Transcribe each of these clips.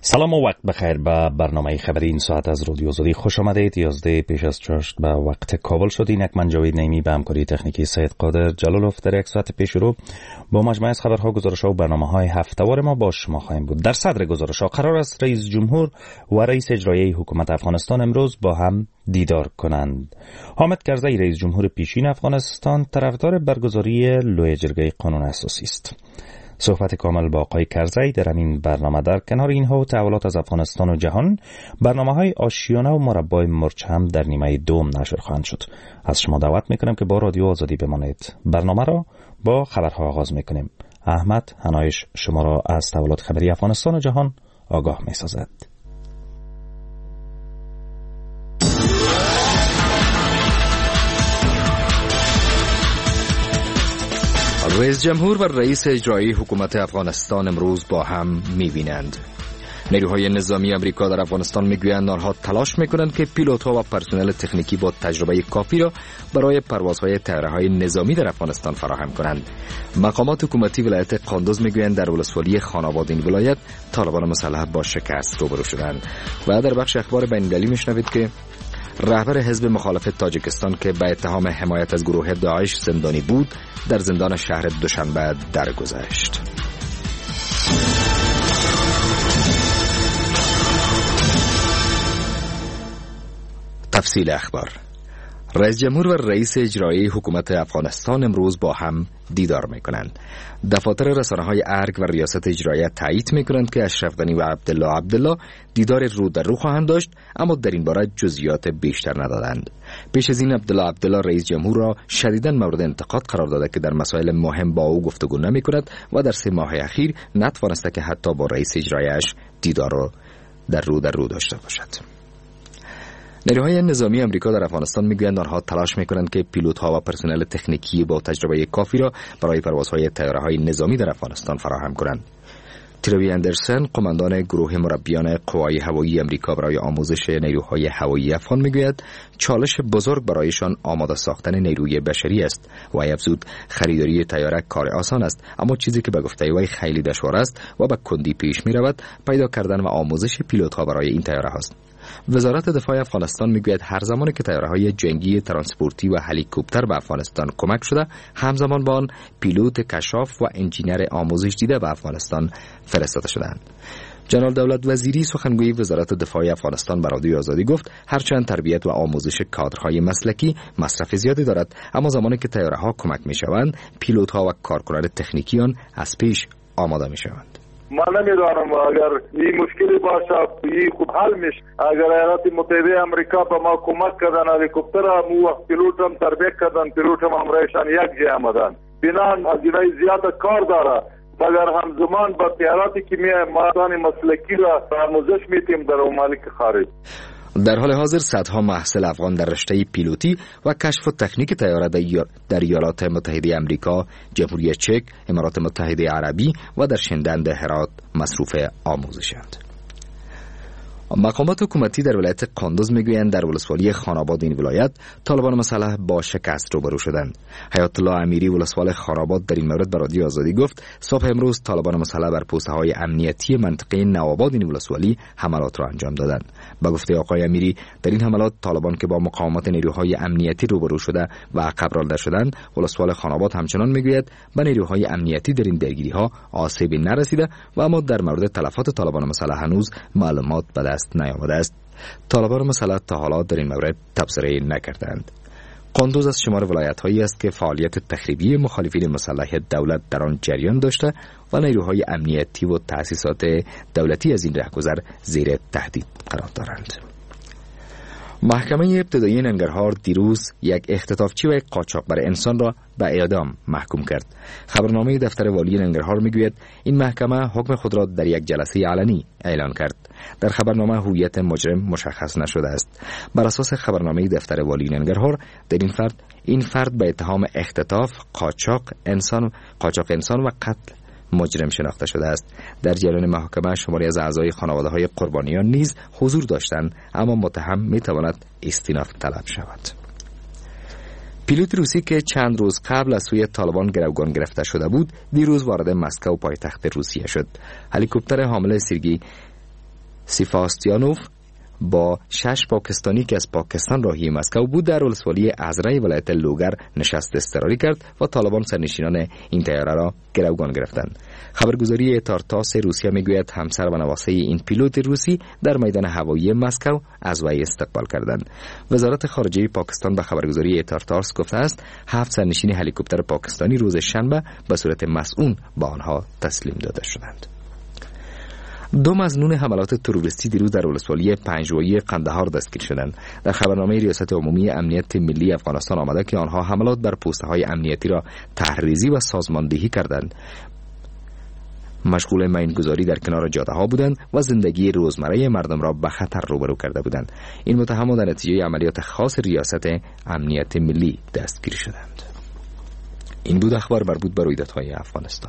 سلام و وقت بخیر به برنامه خبری این ساعت از رادیو آزادی خوش آمدید. 11 پیش از 8 به وقت کابل شد. اینک من جاوید نعیمی به همکاری تکنیکی سید قادر جلالوف در یک ساعت پیش رو با مجموعه از خبرها، گزارش‌ها و برنامه‌های هفته‌وار ما با شما خواهیم بود. در صدر گزارش‌ها قرار است رئیس جمهور و رئیس اجرایی حکومت افغانستان امروز با هم دیدار کنند. حامد کرزی رئیس جمهور پیشین افغانستان طرفدار برگزاری لوی جرگه قانون اساسی است. صحبت کامل با آقای کرزی در این برنامه. در کنار اینها و تحولات از افغانستان و جهان، برنامه‌های آشیانه و مربای مرچ هم در نیمه دوم نشر خواهند شد. از شما دعوت میکنم که با رادیو آزادی بمانید. برنامه را با خبرها آغاز میکنیم. احمد هنایش شما را از تحولات خبری افغانستان و جهان آگاه میسازد. رئیس جمهور و رئیس اجرایی حکومت افغانستان امروز با هم می‌بینند. نیروهای نظامی امریکا در افغانستان میگویند آنها تلاش میکنند که پیلوت‌ها و پرسنل تکنیکی با تجربه کافی را برای پروازهای طیاره‌های نظامی در افغانستان فراهم کنند. مقامات حکومتی ولایت قندوز میگویند در ولسوالی خاناباد این ولایت طالبان مسلح با شکست روبرو شدند. و در بخش اخبار بین‌المللی میشنوید که رهبر حزب مخالف تاجیکستان که به اتهام حمایت از گروه داعش زندانی بود، در زندان شهر دوشنبه درگذشت. تفصیل اخبار. رئیس جمهور و رئیس اجرایی حکومت افغانستان امروز با هم دیدار میکنند. دفاتر رسانه‌های ارگ و ریاست اجرایی تایید میکنند که اشرف غنی و عبدالله دیدار رو در رو خواهند داشت، اما در این باره جزئیات بیشتر ندادند. پیش از این عبدالله رئیس جمهور را شدیداً مورد انتقاد قرار داده که در مسائل مهم با او گفتگو نمیکند و در 3 ماه اخیر نتوانسته که حتی با رئیس اجرایش دیدار را در رو داشته باشد. نیروهای نظامی امریکا در افغانستان میگویند آنها تلاش میکنند که پیلوت‌ها و پرسنل تکنیکی با تجربه کافی را برای پروازهای طیاره‌های نظامی در افغانستان فراهم کنند. تروی اندرسن، قماندان گروه مربیان قوای هوایی امریکا برای آموزش نیروهای هوایی افغان میگوید چالش بزرگ برایشان آماده ساختن نیروی بشری است و افزود خریداری طیاره کار آسان است، اما چیزی که به گفته وی خیلی دشوار است و به کندی پیش میرود پیدا کردن و آموزش پیلوت‌ها برای این طیاره است. وزارت دفاع افغانستان میگوید هر زمانی که طیاره‌های جنگی ترانسپورتی و هلیکوپتر به افغانستان کمک شده، همزمان با آن پیلوت کشاف و انجینر آموزش دیده به افغانستان فرستاده شدند. جنرال دولت وزیری سخنگوی وزارت دفاع افغانستان به رادیو آزادی گفت هرچند تربیت و آموزش کادرهای مسلکی مصرف زیادی دارد، اما زمانی که طیاره‌ها کمک میشوند، پیلوت‌ها و کارکنان تکنیکی آن از پیش آماده میشوند. ما نمیدانم اگر این مشکلی باشه این خوب حل میشه. اگر ایالات متحده امریکا به ما کمک کردن، هلیکوپتر هم و پیلوت هم تربیت کردن، پیلوت هم امرایشان یک جای آمدن، بنان هزینه زیاد کار داره، مگر همزمان با تیاراتی که مردان مسلکی را آموزش میتیم در ممالک خارج. در حال حاضر صدها محصل افغان در رشته پیلوتی و کشف و تکنیک طیاره در ایالات متحده امریکا، جمهوری چک، امارات متحده عربی و در شندند هرات مصروف آموزشند. مقامات حکومتی در ولایت قندوز میگویند در ولسوالی خاناباد این ولایت طالبان مسلح با شکست روبرو شدند. حیات الله امیری ولسوال خاناباد در این مورد به رادیو آزادی گفت صبح امروز طالبان مسلح بر پست‌های امنیتی منطقه نوآباد این ولسوالی حملات را انجام دادند. با گفته آقای امیری در این حملات طالبان که با مقاومت نیروهای امنیتی روبرو شده و عقب رانده شدند، ولسوال خاناباد همچنان میگوید به نیروهای امنیتی در این درگیری‌ها آسیبی نرسیده و اما در مورد تلفات طالبان مسلح هنوز معلومات به دست نیامده است. طالبان مسلح تا حالا در این مورد تبصره نکردند. قندوز از شمار ولایت‌هایی است که فعالیت تخریبی مخالفین مسلح دولت در آن جریان داشته و نیروهای امنیتی و تأسیسات دولتی از این رهگذر زیر تهدید قرار دارند. محکمه ابتدایی ننگرهار دیروز یک اختطافچی و یک قاچاقبر انسان را به اعدام محکوم کرد. خبرنامه دفتر والی ننگرهار میگوید این محکمه حکم خود را در یک جلسه علنی اعلان کرد. در خبرنامه هویت مجرم مشخص نشده است. بر اساس خبرنامه دفتر والی ننگرهار در این فرد به اتهام اختطاف، قاچاق انسان و قتل مجرم شناخته شده است. در جریان محاکمه شماری از اعضای خانواده‌های قربانیان نیز حضور داشتند، اما متهم می‌تواند استیناف طلب شود. پیلوت روسی که چند روز قبل از سوی طالبان گروگان گرفته شده بود، دیروز وارد مسکو پایتخت روسیه شد. هلیکوپتر حامل سرگئی سیفاستیانوف با 6 پاکستانی که از پاکستان راهی مسکو بود در ولسوالی ازرای ولایت لوگر نشست اضطراری کرد و طالبان سرنشینان این طیاره را گروگان گرفتند. خبرگزاری تارتاس روسیه میگوید همسر و نواسه این پیلوت روسی در میدان هوایی مسکو از وی استقبال کردند. وزارت خارجه پاکستان به خبرگزاری تارتاس گفته است 7 سرنشین هلیکوپتر پاکستانی روز شنبه به صورت مسئول به آنها تسلیم داده شدند. 2 مظنون حملات تروریستی دیروز در ولسوالی پنجوایی قندهار دستگیر شدند. در خبرنامه ریاست عمومی امنیت ملی افغانستان آمده که آنها حملات بر پست‌های امنیتی را تحریزی و سازماندهی کردند. مشغول ماینگذاری در کنار جاده‌ها بودند و زندگی روزمره مردم را به خطر روبرو کرده بودند. این متهمان در نتیجه عملیات خاص ریاست امنیت ملی دستگیر شدند. این بود اخبار مربوط به رویدادهای افغانستان.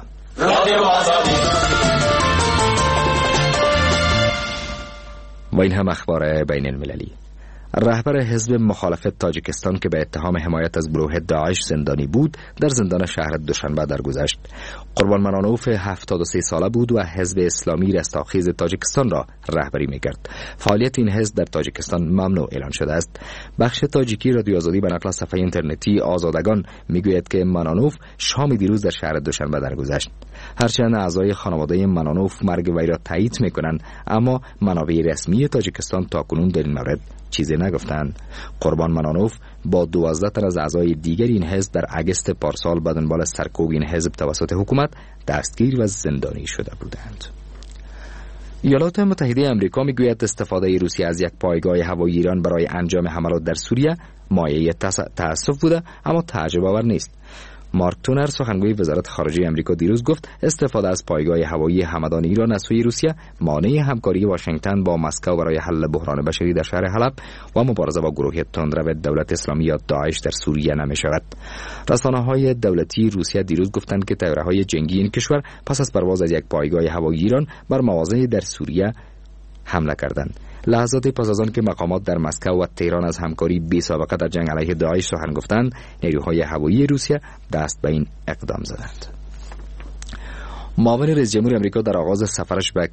و این هم اخبار بین المللی. رهبر حزب مخالفت تاجیکستان که به اتهام حمایت از گروه داعش زندانی بود در زندان شهر دوشنبه درگذشت. قربان منانوف 73 ساله بود و حزب اسلامی رستاخیز تاجیکستان را رهبری می‌کرد. فعالیت این حزب در تاجیکستان ممنوع اعلان شده است. بخش تاجیکی رادیو آزادی به نقل از صفحه اینترنتی آزادگان میگوید که منانوف شام دیروز در شهر دوشنبه درگذشت. هرچند اعضای خانواده منانوف مرگ وی را تایید می‌کنند، اما منابع رسمی تاجیکستان تاکنون در این مورد چیزی نگفتند. قربان منانوف با 12 تن از اعضای دیگر این حزب در اگست پارسال به دنبال سرکوب این حزب توسط حکومت دستگیر و زندانی شده بودند. ایالات متحده آمریکا میگوید استفاده روسیه از یک پایگاه هوایی ایران برای انجام حملات در سوریه مایه تأسف بوده، اما تعجب آور نیست. مارک تونر سخنگوی وزارت خارجه آمریکا دیروز گفت استفاده از پایگاه هوایی همدان ایران از سوی روسیه مانع همکاری واشنگتن با مسکو برای حل بحران بشری در شهر حلب و مبارزه با گروه تندرو دولت اسلامی یا داعش در سوریه نمی شود. رسانه‌های دولتی روسیه دیروز گفتند که طیاره‌های جنگی این کشور پس از پرواز از یک پایگاه هوایی ایران بر مواضع در سوریه حمله کردند. لحظات پس از آن که مقامات در مسکو و تهران از همکاری بی سابقه در جنگ علیه داعش سخن گفتند، نیروهای هوایی روسیه دست به این اقدام زدند. معاون رئیس جمهور آمریکا در آغاز سفرش به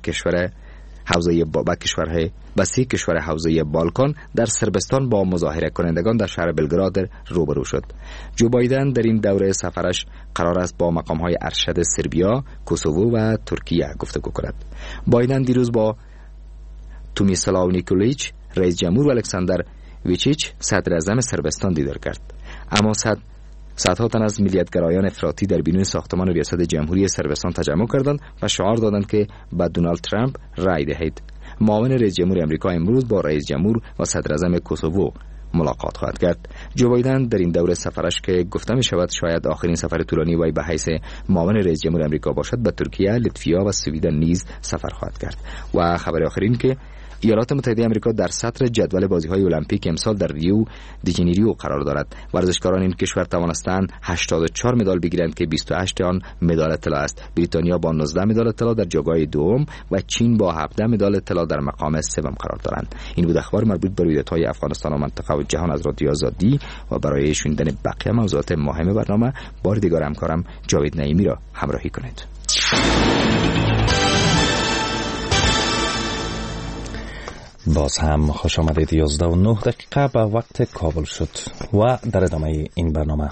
سه کشور حوزه بالکان در صربستان با مظاهره کنندگان در شهر بلگراد روبرو شد. جو بایدن در این دوره سفرش قرار است با مقام‌های ارشد سربیا، کوسوو و ترکیه گفتگو کند. بایدن دیروز با تومیسلاو نیکولیچ رئیس جمهور و الکساندر ویچیچ صدر اعظم صربستان دیدار کرد. اما صدها تن از ملیت‌گرایان افراطی در بینون ساختمان ریاست جمهوری صربستان تجمع کردند و شعار دادند که به دونالد ترامپ رای دهید. معاون رئیس جمهور آمریکا امروز با رئیس جمهور و صدر اعظم کوسوو ملاقات خواهد کرد. جو بایدن در این دوره سفرش که گفته می شود شاید آخرین سفر طولانی وی به حیث معاون رئیس جمهور آمریکا باشد، به ترکیه، لتویا و سوئیدن نیز سفر خواهد کرد. و خبر آخرین که ایالات متحده آمریکا در سطر جدول بازی‌های المپیک امسال در ریو دی ژانیرو قرار دارد. ورزشکاران این کشور توانستند 84 مدال بگیرند که 28 آن مدال طلا است. بریتانیا با 19 مدال طلا در جایگاه دوم و چین با 17 مدال طلا در مقام سوم قرار دارند. این بود اخبار مربوط به رویدادهای افغانستان و منطقه و جهان از رادیو آزادی و برای شنیدن بقیه موضوعات مهم برنامه بار دیگر همکارم جاوید نعیمی را همراهی کنید. باز هم خوش آمدید. 11:09 به وقت کابل شد و در ادامه این برنامه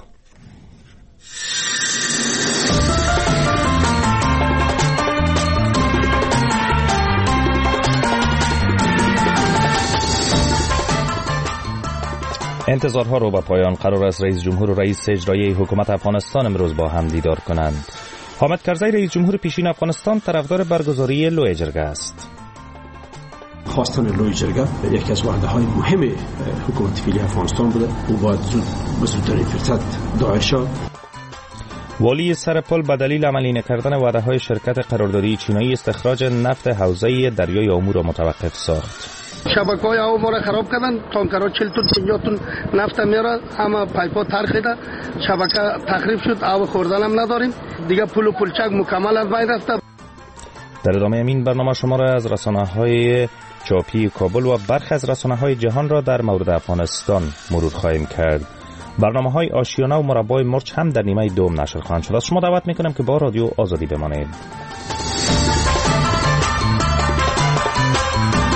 انتظارها رو به پایان قرار است رئیس جمهور و رئیس اجرایی حکومت افغانستان امروز با هم دیدار کنند. حامد کرزی رئیس جمهور پیشین افغانستان طرفدار برگزاری لوی جرگه است. خواستن لوی جرگه یکی از وعده های مهم حکومت فعلی افغانستان بوده و باید زودترین فرصت داعش والی سرپل به دلیل عملی نکردن وعده های شرکت قراردادی چینایی استخراج نفت حوزه دریای آمو را متوقف ساخت. شبکه‌های آب ما را خراب کردن، تانکرها 40 تن 50 تن نفت میاره، اما پایپ‌ها ترخیده، شبکه تخریب شد، آب خوردن هم نداریم دیگه، پل و پلچک مکمل از بین رفته. در ادامه این برنامه شما را از رسانه‌های چاپی کابل و برخی از رسانه‌های جهان را در مورد افغانستان مرور خواهیم کرد. برنامه‌های آشیانه و مربای مرچ هم در نیمه دوم نشر خواهند شد. از شما دعوت می‌کنم که با رادیو آزادی بمانید.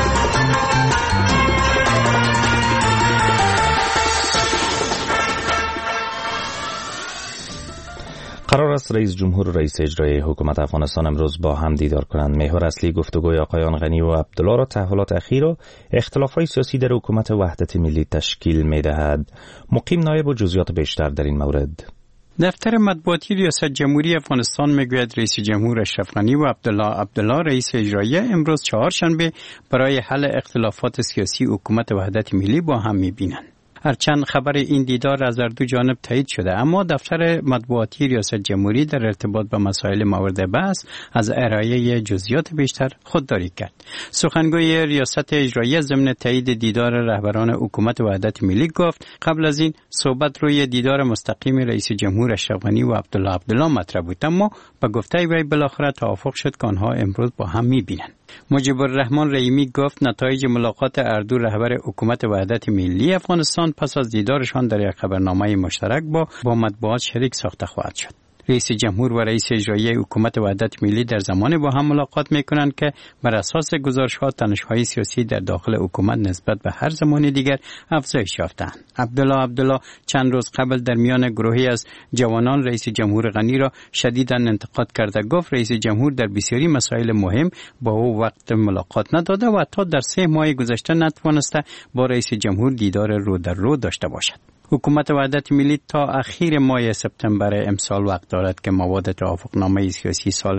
قرار است رئیس جمهور و رئیس اجرایی حکومت افغانستان امروز با هم دیدار کنند. محور اصلی گفتگوی آقایان غنی و عبدالله را تحولات اخیر و اختلافات سیاسی در حکومت وحدت ملی تشکیل می‌دهد. مقیم نایب و جزئیات بیشتر در این مورد. دفتر مطبوعاتی ریاست جمهوری افغانستان میگوید رئیس جمهور اشرف غنی و عبدالله رئیس اجرایی امروز چهارشنبه برای حل اختلافات سیاسی حکومت وحدت ملی با هم می‌بینند. هرچند خبر این دیدار از هر دو جانب تایید شده، اما دفتر مطبوعاتی ریاست جمهوری در ارتباط با مسائل مورد بحث از ارائه جزئیات بیشتر خودداری کرد. سخنگوی ریاست اجرایی ضمن تایید دیدار رهبران حکومت وحدت ملی گفت قبل از این صحبت روی دیدار مستقیم رئیس جمهور اشرف غنی و عبدالله مطرح بود، اما با گفته وی بالاخره توافق شد که آنها امروز با هم می‌بینند. مجیب الرحمن رحیمی گفت نتایج ملاقات هر دو رهبر حکومت وحدت ملی افغانستان پس از دیدارشان در یک خبرنامه مشترک با مطبوعات شریک ساخته خواهد شد. رئیس جمهور و رئیس اجرایی حکومت وحدت ملی در زمان با هم ملاقات می‌کنند که بر اساس گزارش‌ها تنش‌های سیاسی در داخل حکومت نسبت به هر زمان دیگر افزایش یافتند. عبدالله چند روز قبل در میان گروهی از جوانان رئیس جمهور غنی را شدیداً انتقاد کرده. گفت رئیس جمهور در بسیاری مسائل مهم با او وقت ملاقات نداده و حتی در 3 ماه گذشته نتوانسته با رئیس جمهور دیدار رو در رو داشته باشد. حکومت وحدت ملی تا اخیر ماه سپتامبر امسال وقت دارد که مواد توافقنامه سیاسی سال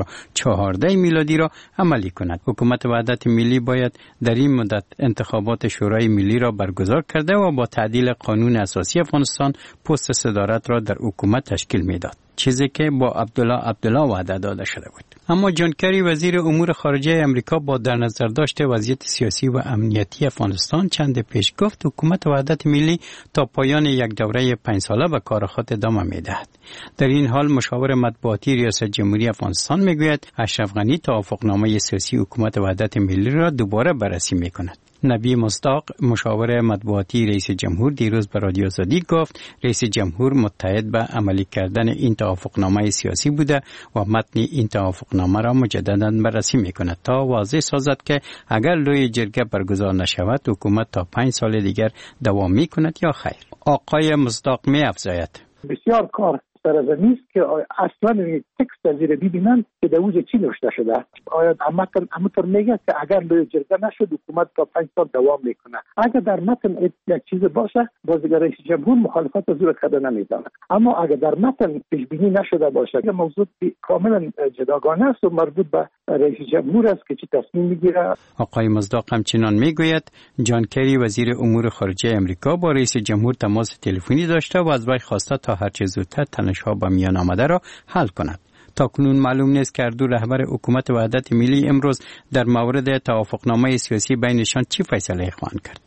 2014 میلادی را عملی کند. حکومت وحدت ملی باید در این مدت انتخابات شورای ملی را برگزار کرده و با تعدیل قانون اساسی افغانستان پست صدارت را در حکومت تشکیل میداد، چیزی که با عبدالله وعده داده شده بود. اما جان کری وزیر امور خارجه امریکا با در نظر داشت وضعیت سیاسی و امنیتی افغانستان چند پیش گفت حکومت وحدت ملی تا پایان یک دوره 5 ساله به کار خود ادامه می‌دهد. در این حال مشاور مطبوعاتی ریاست جمهوری افغانستان میگوید اشرف غنی توافقنامه سیاسی حکومت وحدت ملی را دوباره بررسی می‌کند. نبی مصداق مشاور مطبوعاتی رئیس جمهور دیروز به رادیو آزادی گفت رئیس جمهور متحد به عملی کردن این توافقنامه سیاسی بوده و متن این توافقنامه را مجددا بررسی میکند تا واضح سازد که اگر لوی جرگه برگزار نشود حکومت تا 5 سال دیگر دوام میکند یا خیر. آقای مصداق می‌افزاید بسیار کار سر از نیست که اصلا تکست از زیر ببینن که دوز چی نوشته شده. آیا همونطور میگه که اگر لوی جرگه نشد حکومت تا 5 سال دوام میکنه. اگر در متن یک چیز باشه بازیگر رئیس جمهور مخالفت از او کرده نمیدونه، اما اگر در متن پیش بینی نشده باشه که موضوع کاملا جداگانه است و مربوط به رئیس جمهور است که چی تصمیم میگیره. آقای مصداق همچنان میگوید جان کری وزیر امور خارجه امریکا با رئیس جمهور تماس تلفنی داشته و از وی خواسته تا هر چه زودتر تنش‌ها با میان آمده را حل کند. تاکنون معلوم نیست که هر دو رهبر حکومت وحدت ملی امروز در مورد توافقنامه سیاسی بینشان چی فیصله خواهند کرد.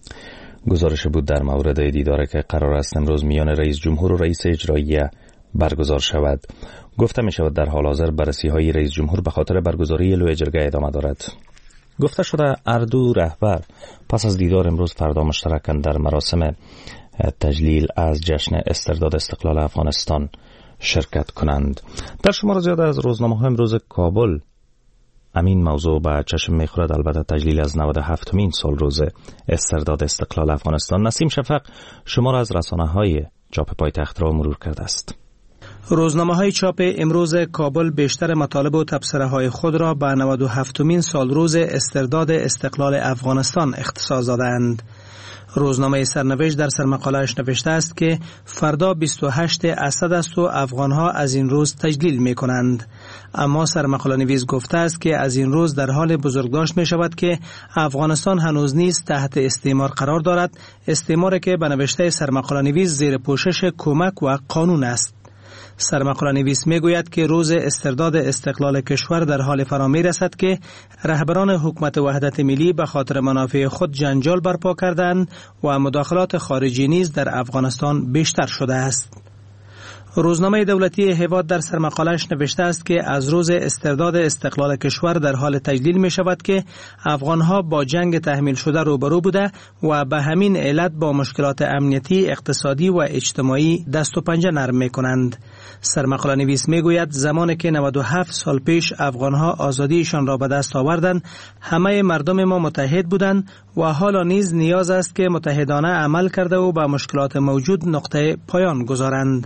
گزارش بود در مورد دیداری که قرار است امروز میان رئیس جمهور و رئیس اجرایی برگزار شود. گفته می شود در حال حاضر بررسی های رئیس جمهور به خاطر برگزاری لوی جرگه ادامه دارد. گفته شده هر دو رهبر پس از دیدار امروز فردا مشترکاً در مراسم تجلیل از جشن استرداد استقلال افغانستان شرکت کنند. در شمار زیاد از روزنامه‌ها امروز کابل همین موضوع به چشم می‌خورد، البته تجلیل از 97مین سال روز استرداد استقلال افغانستان. نسیم شفق شمار از رسانه‌های چاپ پایتخت را مرور کرده است. روزنامه‌های چاپ امروز کابل بیشتر مطالب و تبصره‌های خود را به 97مین سال روز استرداد استقلال افغانستان اختصاص دادند. روزنامه سرنوشت در سرمقاله‌اش نوشته است که فردا 28 اسد است و افغان‌ها از این روز تجلیل می‌کنند. اما سرمقاله نویس گفته است که از این روز در حال بزرگداشت می‌شود که افغانستان هنوز نیز تحت استعمار قرار دارد، استعماری که به نوشته سرمقاله نویس زیر پوشش کمک و قانون است. سرمقاله نویس میگوید که روز استرداد استقلال کشور در حال فرا میرسد که رهبران حکومت وحدت ملی به خاطر منافع خود جنجال برپا کردند و مداخلات خارجی نیز در افغانستان بیشتر شده است. روزنامه دولتی هواد در سرمقاله‌اش نوشته است که از روز استرداد استقلال کشور در حال تجلیل می شود که افغانها با جنگ تحمیل شده روبرو بوده و به همین علت با مشکلات امنیتی، اقتصادی و اجتماعی دست و پنجه نرم می کنند. سرمقاله نویس می گوید زمانی که 97 سال پیش افغانها آزادیشان را به دست آوردند، همه مردم ما متحد بودند و حالا نیز نیاز است که متحدانه عمل کرده و به مشکلات موجود نقطه پایان گذارند.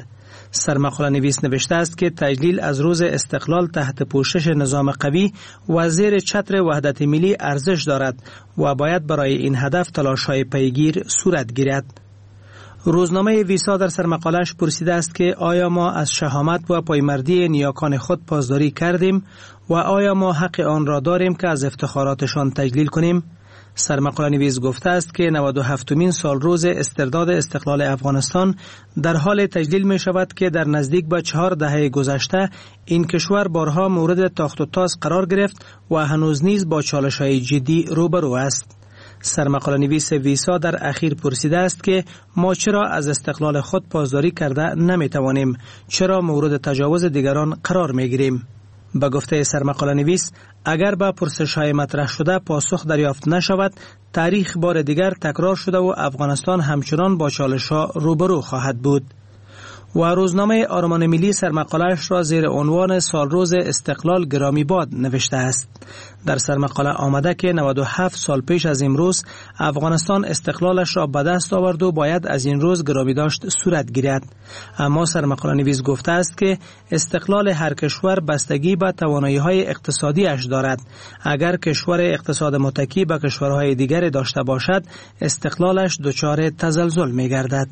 سرمقاله نویس نوشته است که تجلیل از روز استقلال تحت پوشش نظام قوی و زیر چتر وحدت ملی ارزش دارد و باید برای این هدف تلاش‌های پیگیر صورت گیرد. روزنامه ویسا در سرمقاله‌اش پرسیده است که آیا ما از شهامت و پایمردی نیاکان خود پاسداری کردیم و آیا ما حق آن را داریم که از افتخاراتشان تجلیل کنیم؟ سرمقاله نویس گفته است که 97مین سال روز استرداد استقلال افغانستان در حال تجلیل می شود که در نزدیک به 4 دهه گذشته این کشور بارها مورد تاخت و تاز قرار گرفت و هنوز نیز با چالش‌های جدی روبرو است. سرمقاله نویس ویسا در اخیر پرسیده است که ما چرا از استقلال خود پاسداری کرده نمی توانیم؟ چرا مورد تجاوز دیگران قرار می گیریم؟ به گفته سرمقاله نویس، اگر به پرسش‌های مطرح شده پاسخ دریافت نشود، تاریخ بار دیگر تکرار شده و افغانستان همچنان با چالش‌ها روبرو خواهد بود. و روزنامه آرمان ملی سرمقاله‌اش را زیر عنوان سالروز استقلال گرامی باد نوشته است. در سرمقاله آمده که 97 سال پیش از امروز افغانستان استقلالش را به دست آورد و باید از این روز گرامی داشت صورت گیرد. اما سرمقاله نویس گفته است که استقلال هر کشور بستگی به توانایی‌های اقتصادیش دارد. اگر کشور اقتصاد متکی به کشورهای دیگر داشته باشد، استقلالش دچار تزلزل می‌گردد.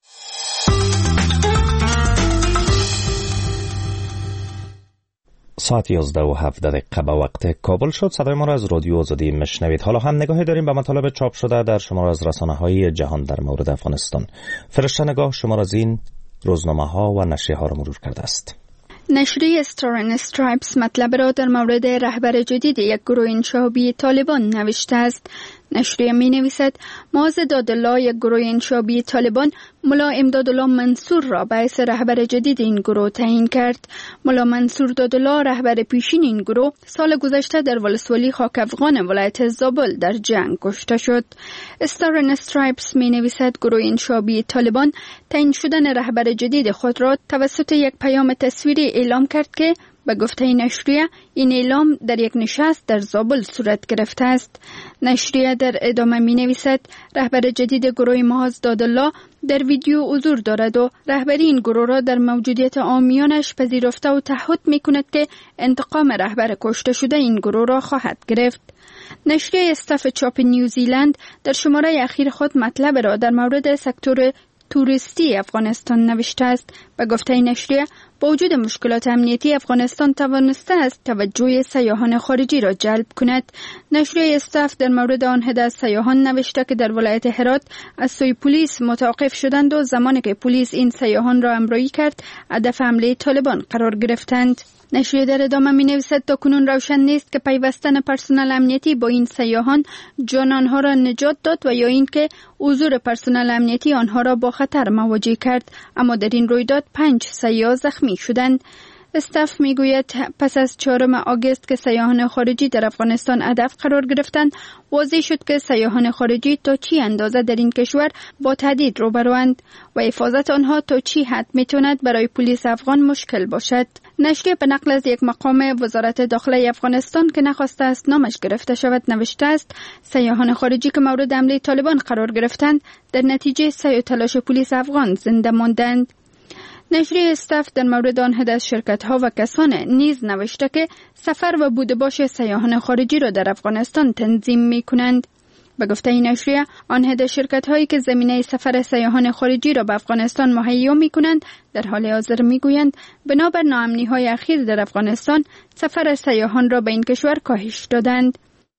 ساعت 11:07 به وقت کابل شد. صدای ما را از رادیو آزادی میشنوید. حالا هم نگاهی داریم به مطالب چاپ شده در شمار از رسانه‌های جهان در مورد افغانستان. فرشته نگاه شمار از این روزنامه‌ها و نشریه‌ها را مرور کرده است. نشریه استار اند استرایپس مطلب را در مورد رهبر جدید یک گروه انشابی طالبان نوشته است. نشریه می نویسد معاذ دادالله، یک گروه انشابی طالبان، ملا امدادالله منصور را باعث رهبر جدید این گروه تعیین کرد. ملا منصور دادالله رهبر پیشین این گروه سال گذشته در ولسوالی خاک افغان ولایت زابل در جنگ کشته شد. استار اند استرایپس می نویسد گروه انشابی طالبان تعیین شدن رهبر جدید خود را توسط یک پیام تصویری اعلام کرد که به گفته نشریه این اعلام در یک نشست در زابل صورت گرفته است. نشریه در ادامه می نویسد رهبر جدید گروه معاذ دادالله در ویدیو حضور دارد و رهبری این گروه را در موجودیت عامیانش پذیرفته و تعهد می کند که انتقام رهبر کشته شده این گروه را خواهد گرفت. نشریه استاف چاپ نیوزیلند در شماره اخیر خود مطلب را در مورد سکتور توریستی افغانستان نوشته است. به گفته نشریه با وجود مشکلات امنیتی افغانستان توانسته است توجه سیاحان خارجی را جلب کند. نشریه استاف در مورد آن عده سیاحان نوشته که در ولایت هرات از سوی پلیس متوقف شدند و زمانی که پلیس این سیاحان را همراهی کرد هدف حمله طالبان قرار گرفتند. نشریه در ادامه می نویسد تا کنون روشن نیست که پیوستن پرسنل امنیتی با این سیاحان جان آنها را نجات داد و یا اینکه حضور پرسنل امنیتی آنها را با خطر مواجه کرد، اما در این رویداد 5 سیاح زخمی شدند. استاف میگوید پس از 4 آگوست که سیاحان خارجی در افغانستان هدف قرار گرفتند، واضح شد که سیاحان خارجی تا چی اندازه در این کشور با تهدید روبروند و حفاظت آنها تا چی حد میتواند برای پلیس افغان مشکل باشد. نشریه به نقل از یک مقام وزارت داخله افغانستان که نخواسته است نامش گرفته شود نوشته است سیاحان خارجی که مورد حمله طالبان قرار گرفتند در نتیجه سعی و تلاش پلیس افغان زنده ماندند. نشریه استاف در مورد آن عده از شرکت‌ها و کسان نیز نوشته که سفر و بودباش سیاحان خارجی را در افغانستان تنظیم می‌کنند. به گفته این نشریه آن عده شرکت‌هایی که زمینه سفر سیاحان خارجی را به افغانستان مهیا می‌کنند در حال حاضر می‌گویند بنابر ناامنی‌های اخیر در افغانستان سفر سیاحان را به این کشور کاهش دادند.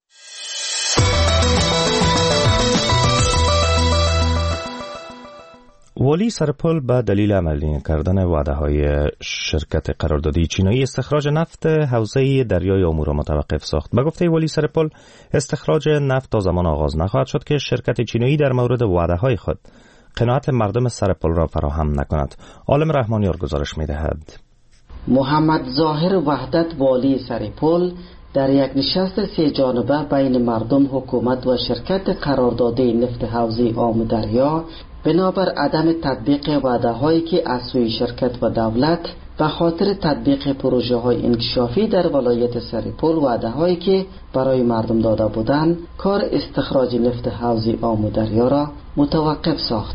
والی سرپل به دلیل عملی کردن وعده‌های شرکت قراردادی چینی استخراج نفت حوزه دریای آمو را متوقف ساخت. به گفته والی سرپل استخراج نفت تا زمان آغاز نخواهد شد که شرکت چینی در مورد وعده‌های خود قناعت مردم سرپل را فراهم نکند. عالم رحمانیار گزارش می‌دهد. محمد ظاهر وحدت والی سرپل در یک نشست 3 جانبه بین مردم، حکومت و شرکت قراردادی نفت حوزه آمو دریا بنابر عدم تطبیق وعده‌هایی که از سوی شرکت و دولت به خاطر تطبیق پروژه‌های انکشافی در ولایت سرپل وعده‌هایی که برای مردم داده بودند، کار استخراج نفت حوزه آمو دریا را متوقف ساخت.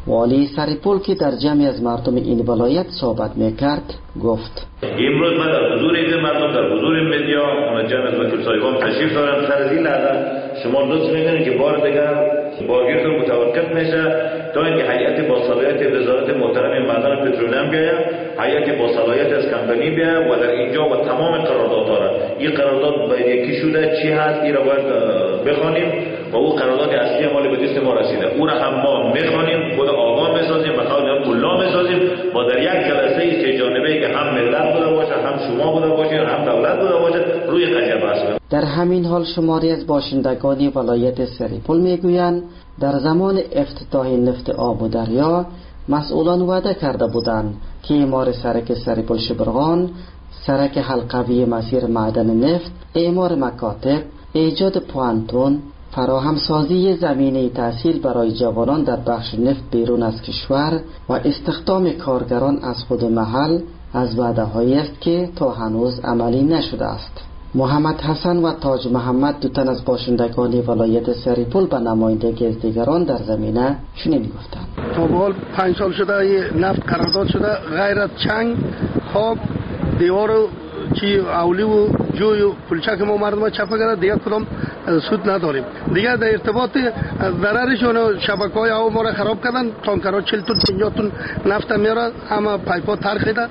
والی سرپل که در جمعی از مردم این ولایت صحبت میکرد گفت امروز من در حضور این مردم، در حضور مدیا، اون جمع از وکیل صاحبان تشریف دارم. سر از این لحظه شما لطف میکنید که بار دیگر باگیرتون متوقف میشه تا اینکه هیئت با صلاحیت وزارت محترم معدن پترولیم بیاید، هیئت با صلاحیت از کمپانی بیاید و در اینجا و تمام قراردادها را، این قرارداد باید یکی شده چی هست این را باید بخوانیم و او قرارداد اصلی مال به دست ما رسیده، او را هم ما میخوانیم، خود آقا میسازیم و خود ملا میسازیم و در یک جلسه سه جانبه که هم ملت بوده باشه، هم شما بوده باشه، هم دولت بوده باشه، روی قضیه بحث کنیم. در همین حال شماری از باشندگان ولایت سرپل میگویند در زمان افتتاح نفت آب و دریا مسئولان وعده کرده بودند که اعمار سرک سرپل شبرغان، سرک حلقوی مسیر معدن نفت، اعمار مکاتب، ایجاد پوانتون، فراهمسازی زمینه تحصیل برای جوانان در بخش نفت بیرون از کشور و استخدام کارگران از خود محل از وعده‌هایی است که تا هنوز عملی نشده است. محمد حسن و تاج محمد دو تن از باشندگان ولایت سرپل به نمایندگی از دیگران در زمینه چنین گفتند: تا به حال 5 سال شده نفت قرارداد شده، غیر از چنگ، خاک، دیوار و چی اولی و جوی و پلچک ما مردم چپه کرده، دیگه کدام سود نداریم. دیگه در ارتباط ضررشون شبکه‌های آب ما را خراب کردن، تانکرها 40 تن 50 تن نفت میاره، همه پایپ‌ها ترخیده،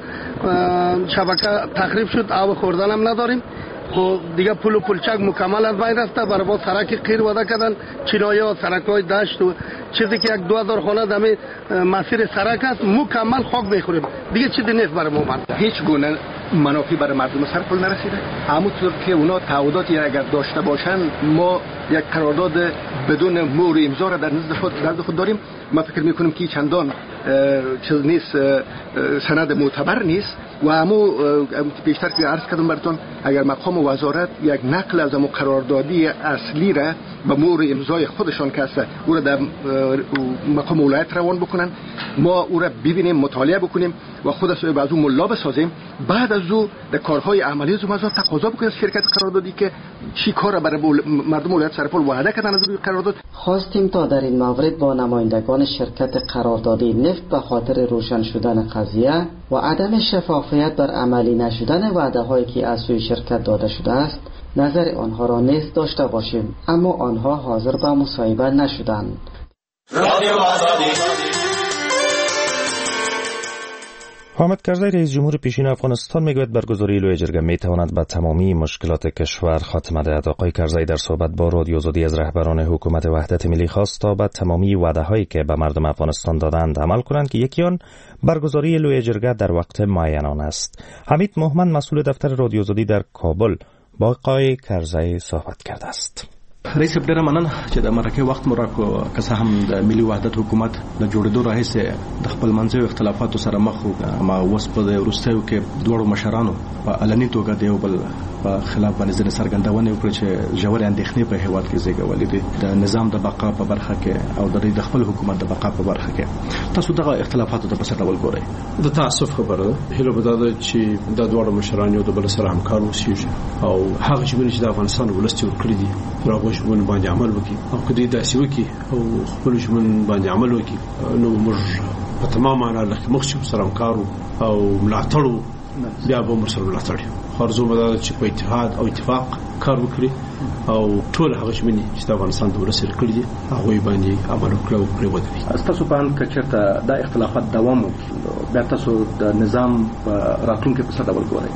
شبکه تخریب شد، آب خوردن هم نداریم. خب دیگه پل و پلچک مکمل از بین رفته، برای ما سرک قیر وعده کردن، چینایی‌ها سرک‌های دشت و چیزی که 1-2 خانه دمی مسیر سرک است مکمل خاک میخوریم، دیگه چیزی نیست برای ما. هیچ گونه منافعی برای مردم سرپل نرسیده. همونطور که اونا تعهداتی اگر داشته باشن، ما یک قرارداد بدون مهر و امضا را در نزد خود داریم. ما فکر میکنیم که چندان چیز نیست، سند معتبر نیست و همو بیشتر که عرض کردم براتون، اگر مقام وزارت یک نقل از همو قراردادی اصلی را به مهر امضای خودشان که است او را در مقام ولایت روان بکنن، ما او را ببینیم، مطالعه بکنیم و خود از اون ملا بسازیم، بعد از او در کارهای عملی از ما تقاضا بکنیم از شرکت قراردادی که چی کار برای مردم ولایت سرپل وعده کردن از روی قرارداد. خواستیم تا در این مورد با نمایندگان شرکت قراردادی نفت به خاطر روشن شدن قضیه و عدم شفافیت بر عملی نشدن وعده هایی که از سوی شرکت داده شده است نظر آنها را نیز داشته باشیم، اما آنها حاضر به مصاحبه نشدند. حامد کرزی رئیس جمهور پیشین افغانستان میگوید برگزاری لوی جرگه میتواند به تمامی مشکلات کشور خاتمه دهد. آقای کرزی در صحبت با رادیو آزادی از رهبران حکومت وحدت ملی خواست تا به تمامی وعده‌هایی که به مردم افغانستان دادند عمل کنند که یکی آن برگزاری لوی جرگه در وقت معین آن است. حمید محمد مسئول دفتر رادیو آزادی در کابل با آقای کرزی صحبت کرده است. رئیس ډېره مننه چې د مرکه وخت مو راکړو. که څه هم د ملي وحدت حکومت د جوړېدو راهیسې د خپل منځي اختلافاتو سره مخ وو، ما اوس په وروستیو کې دواړو مشرانو په علني توګه د یو بل په خلاف باندې ځینې څرګندونې وکړې چې ژورې اندېښنې په هېواد کې زېږولې دي د نظام د بقا په برخه کې او د خپل حکومت د بقا په برخه کې. تاسو دغه اختلافاتو ته په څه ډول ګورئ؟ د تاسف خبره ده، هیله به دا ده چې د دواړو مشران یو د بل سره همکار اوسېږي او هغه چې د افغانستان ولس چې ورکړي دي راغوښ ژوند باندې عمل وکړي او کدی داسې وکړي او خپل ژوند باندې عمل وکړي، نو موږ په تمام معنا لکه مخ چې سره همکارو او ملاتړو بیا به موږ سره ملاتړ خرزو مدار چې په اتحاد او اتفاق کار وکړي او ټول هغه شمني چې د افغانستان د ولسر کړی دي هغه باندې عمل وکړي او پرې ودرېږي. تاسو په اند کې چېرته دا اختلافات دوام وکړي بیا تاسو د نظام راتلونکي په څه ډول ګورئ؟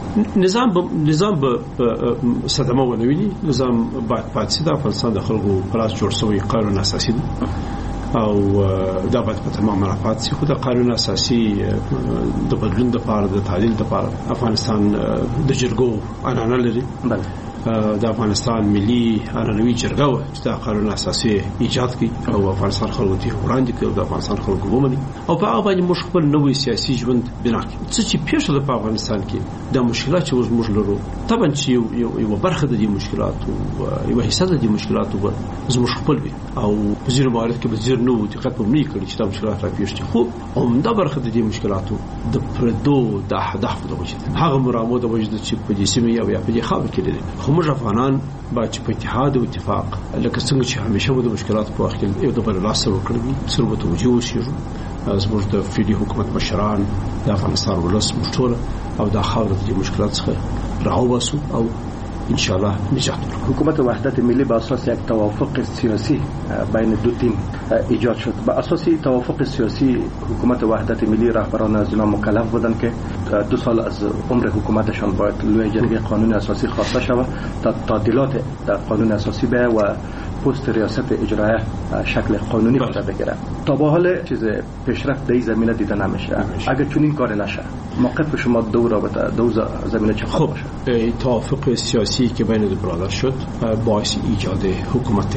نظام به صدمه ونه ویني. نظام باید پاتې د افغانستان د خلکو په لاس جوړ شوی قانون اساسي دی او دا باید په تمام مرافات سي. خو د قانون اساسي د بدلون د پاره د تعدیل د پاره افغانستان د جرګو عنعنه لري. د افغانستان ملي عنعنوي جرګه و چې د قانون اساسي ایجاد کړي او افغانستان خلکو ته وړاندې کړي او د افغانستان خلکو ومني او په هغه باندې موږ خپل نوې سیاسي ژوند بنا کړو. چې پیښه ده په افغانستان کې د مشکلات چې موږ لرو طبعا چې یو برخه د دې مشکلاتو یو حصہ د دې مشکلاتو به زموږ خپل وي او په ځینو موارد کې به ځیر نو دقت په ملي کړي چې دا مشکلات را پیښ شي. خو همدا برخه د دې مشکلاتو د پردو د اهداف د وجه هغه مرامو د وجه چې په دې سیمه یا په دې خاور کې دي. خو موږ افغانان با چې په اتحاد او اتفاق لکه څنګه چې همیشه د مشکلات په وخت کې یو د بل لاس سره وکړي سره به توجه وشي زموږ د فعلي حکومت مشران د افغانستان ولس موږ ټول او د خاورې د مشکلات څخه راوباسو او ان شاء الله نجات. حکومت وحدت ملی به اساس یک توافق سیاسی بین دو تیم ایجاد شد. به اساس توافق سیاسی حکومت وحدت ملی رهبران از اینا مکلف بودند که 2 سال از عمر حکومتشان باید لوی جرگه قانون اساسی خواسته شود تا تعدیلات در قانون اساسی به و پست ریاست اجرایی شکل قانونی خود بگیره. تا به حال چیز پیشرفت در این زمینه دیده نمیشه. اگر چون این کار نشه موقف شما دو زمینه چه خواهد باشه؟ توافق سیاسی که بین دو برادر شد باعث ایجاد حکومت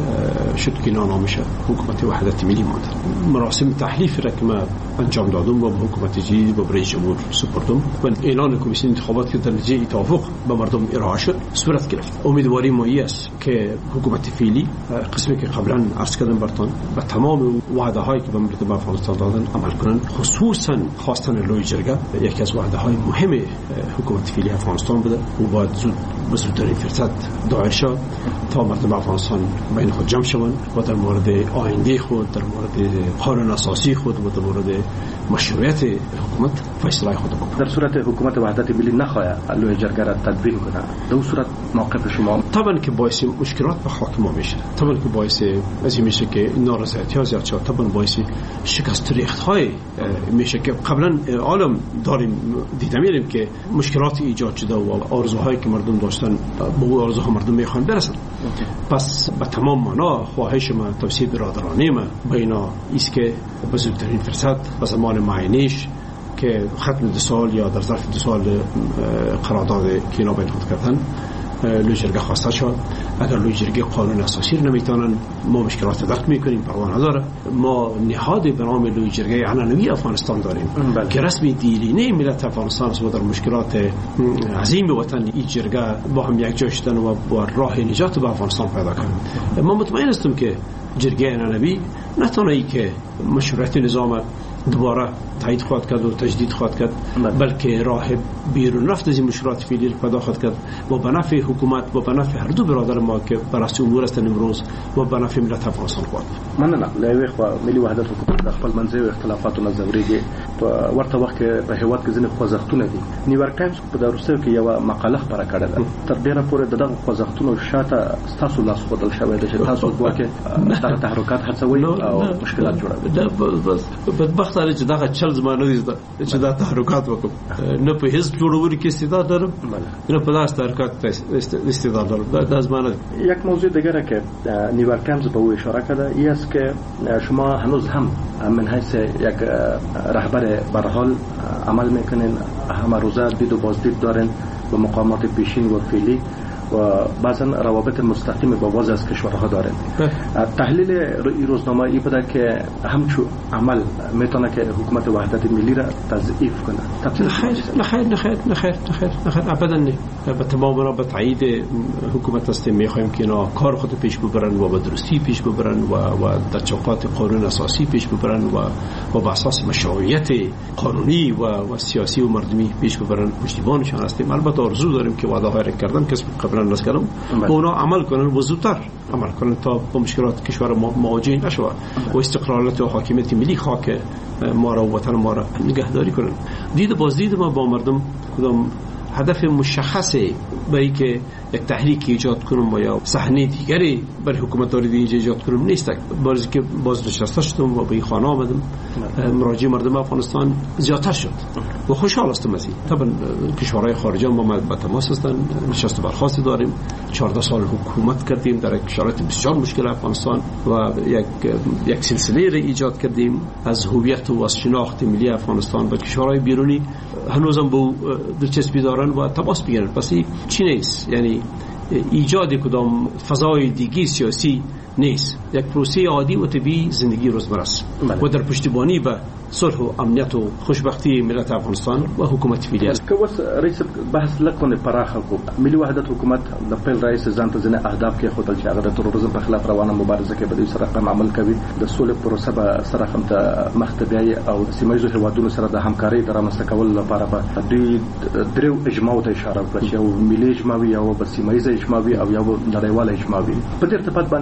شد که نامشه حکومت وحدت ملی ماند. مراسم تحلیف را که ما انجام دادم با حکومت جدید با رئیس جمهور سپردم و اعلان کمیسیون انتخابات که در نتیجه توافق به مردم ارائه شد صورت گرفت. امیدواری ما است که حکومت فعلی قسمی که قبلا عرض کردم براتون با تمام وعده هایی که به ملت افغانستان دادن عمل کنند، خصوصا خواستن لوی جرگه یکی از وعده های مهم حکومت فعلی افغانستان بوده و باید زودترین فرصت دایر شد تا مردم افغانستان بین خود جمع شوند و در مورد آینده خود، در مورد قانون اساسی خود و در مورد مشروعیت حکومت فیصله خود بکنند. در صورت حکومت وحدت ملی نخواهد لوی جرگه را تدوین کنه، در صورت موقف شما طبعا که باعث مشکلات به خاک ما میشه، طبعا که باعث از این میشه که نارضایتی ها زیاد شد، طبعا باعث شکست ریخت های میشه که قبلا عالم داریم دیده میریم که مشکلات ایجاد شده و آرزوهایی که مردم داشتن به آرزوها مردم میخوان برسن. پس به تمام معنا خواهش ما توصیه برادرانه ما به اینا است که به زودترین فرصت به زمان معینش که ختم 2 سال یا در ظرف 2 سال قرارداد که اینا بین خود کردن لوی جرگه خواسته شد. اگر لوی جرگه قانون اساسی رو نمیتونن ما مشکلات درک میکنیم، پروا نداره. ما نهاد به نام لوی جرگه علنی افغانستان داریم که رسمی دیرینه ملت افغانستان است و در مشکلات عظیم وطن این جرگه با هم یک جا شدن و با راه نجات به افغانستان پیدا کنند. ما مطمئن هستم که جرگه علنی نتونه که مشروعیت نظام دوباره تایید خواهد کرد و تجدید خواهد کرد، بلکه راه بیرون رفت از این مشکلات فعلی پیدا خواهد کرد و به نفع حکومت و به نفع هر دو برادر ما که بررسی امور هستند امروز و به نفع ملت افغانستان خواهد. مننه. لایوي خو ملي وحدت حکومت د خپل منځي اختلافات نه زوريږي په ورته وخت کې په هیواد کې ځینې خوځښتونه دي. نیویارک ټایمز په دروسه کې یو مقاله خبره کړې ده تر ډیره پورې دغه خوځښتونو شاته تاسو لاس خودل شوی دی چې تاسو ګواکې دغه تحرکات هڅوي او مشکلات جوړوي. دا بدبخت دی چې دغه چل زمانه دي چې دا تحرکات وکړو نه په حزب جوړولو کې استعداد دارم نه په داس تحرکات استعداد دارم. دا زمانه یک موضوع دیگه که نیویارک تایمز به او اشاره کرده این است که شما هنوز هم من حیث یک رهبر به هر حال عمل میکنین، همه روزه دید و بازدید دارین به مقامات پیشین و فعلی و بعضا روابط مستقیم با بعضی از کشورها دارن. تحلیل روزنامه ای بوده که همچون عمل میتونه که حکومت وحدت ملی را تضعیف کنه. نخیر ابدا نه. به تمام را به تایید حکومت است میخوایم که اینا کار خود پیش ببرن و به درستی پیش ببرن و در چوکات قانون اساسی پیش ببرن و به اساس مشروعیت قانونی و سیاسی و مردمی پیش ببرن. پشتیبانشان هستیم. البته آرزو داریم که وعده ها را کردن که قبلا نسکرم با اونا عمل کنن و زودتر عمل کنن تا با مشکلات کشور ما مواجه نشود و استقلالیت و حاکمیت ملی خاک ما را و وطن ما را نگهداری کنن. دید ما با مردم کدام هدف مشخصه برای که یک تحریک ایجاد کنم و یا صحنه دیگری برای حکومت داری ایجاد کنم نیست. بازی که باز نشسته شدم و به این خانه آمدم مراجع مردم افغانستان زیادتر شد و خوشحال هستم از این. طبعا کشورهای خارجی ما با تماس هستن، نشست و برخاست داریم. 14 سال حکومت کردیم در شرایط بسیار مشکل افغانستان و یک سلسله را ایجاد کردیم از هویت و از شناخت ملی افغانستان با کشورهای بیرونی. هنوزم با دلچسپی دارن و تماس بگیرن. پس چی نیست، یعنی ایجاد کدام فضای دیگی سیاسی نیست، یک پروسه عادی و طبیعی زندگی روزمره است و در پشتیبانی به صلح و امنیت و خوشبختی ملت افغانستان و حکومت فعلی است. که وس رئیس بحث لکنه پراخه کو ملي وحدت حکومت د خپل رئیس ځان ته ځنه اهداف کې خپل چې هغه د تروریزم په خلاف روانه مبارزه کې بده سره رقم عمل کوي، د سولې پروسه به سره هم ته مختبیای او سیمایي هیوادونو سره د همکارۍ د رامنځته کولو لپاره به د درو اجماع ته اشاره وکړي، یو ملي اجماع او به سیمایي اجماع او یو نړیواله اجماع. په دې ارتباط باندې د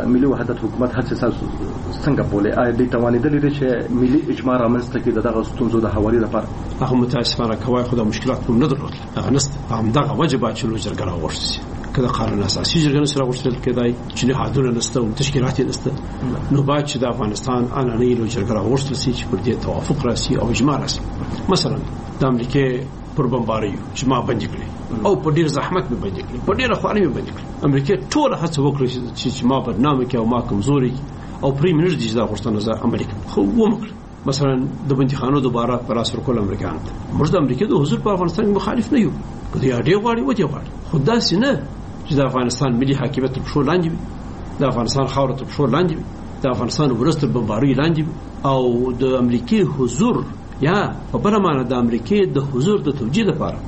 ملي وحدت حکومت هڅه څنګه بوله آیا د توانیدل لري چې ملي اجماع رامنځته کړي دغه ستونزو د حوالي لپاره؟ هغه متاسفانه کوي خو د مشکلات نه درلود هغه نست هم دغه واجبات چې لوی جرګه راوړي کله قانون اساسي جرګه سره ورسېدل کېدای چې نه حدونه نسته او تشکیلات نسته نو باید چې د افغانستان اناني لوی جرګه راوړل شي چې پر دې توافق راسي او اجماع راسي. مثلا د امریکای پر بمباریو چې ما بند کړی او په ډیر زحمت مې بند کړی په ډیر خواني مې بند کړی امریکای ټول هڅه وکړه چې ما بدنامه کې او ما کمزوري او پریم منسټر دا غوښتنه زه عملي کړم خو ومکړ. مثلا د بندیخانو دوباره پر اثر کول امریکایان موږ د امریکای د حضور په افغانستان مخالف نه یو که دی اړې غواړي و دی غواړي خو داسې نه چې د افغانستان ملي حاکمیت په شو لاندې وي د افغانستان خاور ته په شو لاندې وي د افغانستان ورستر بمباری لاندې او د امریکای حضور یا په بل معنی د امریکای د حضور د توجیه لپاره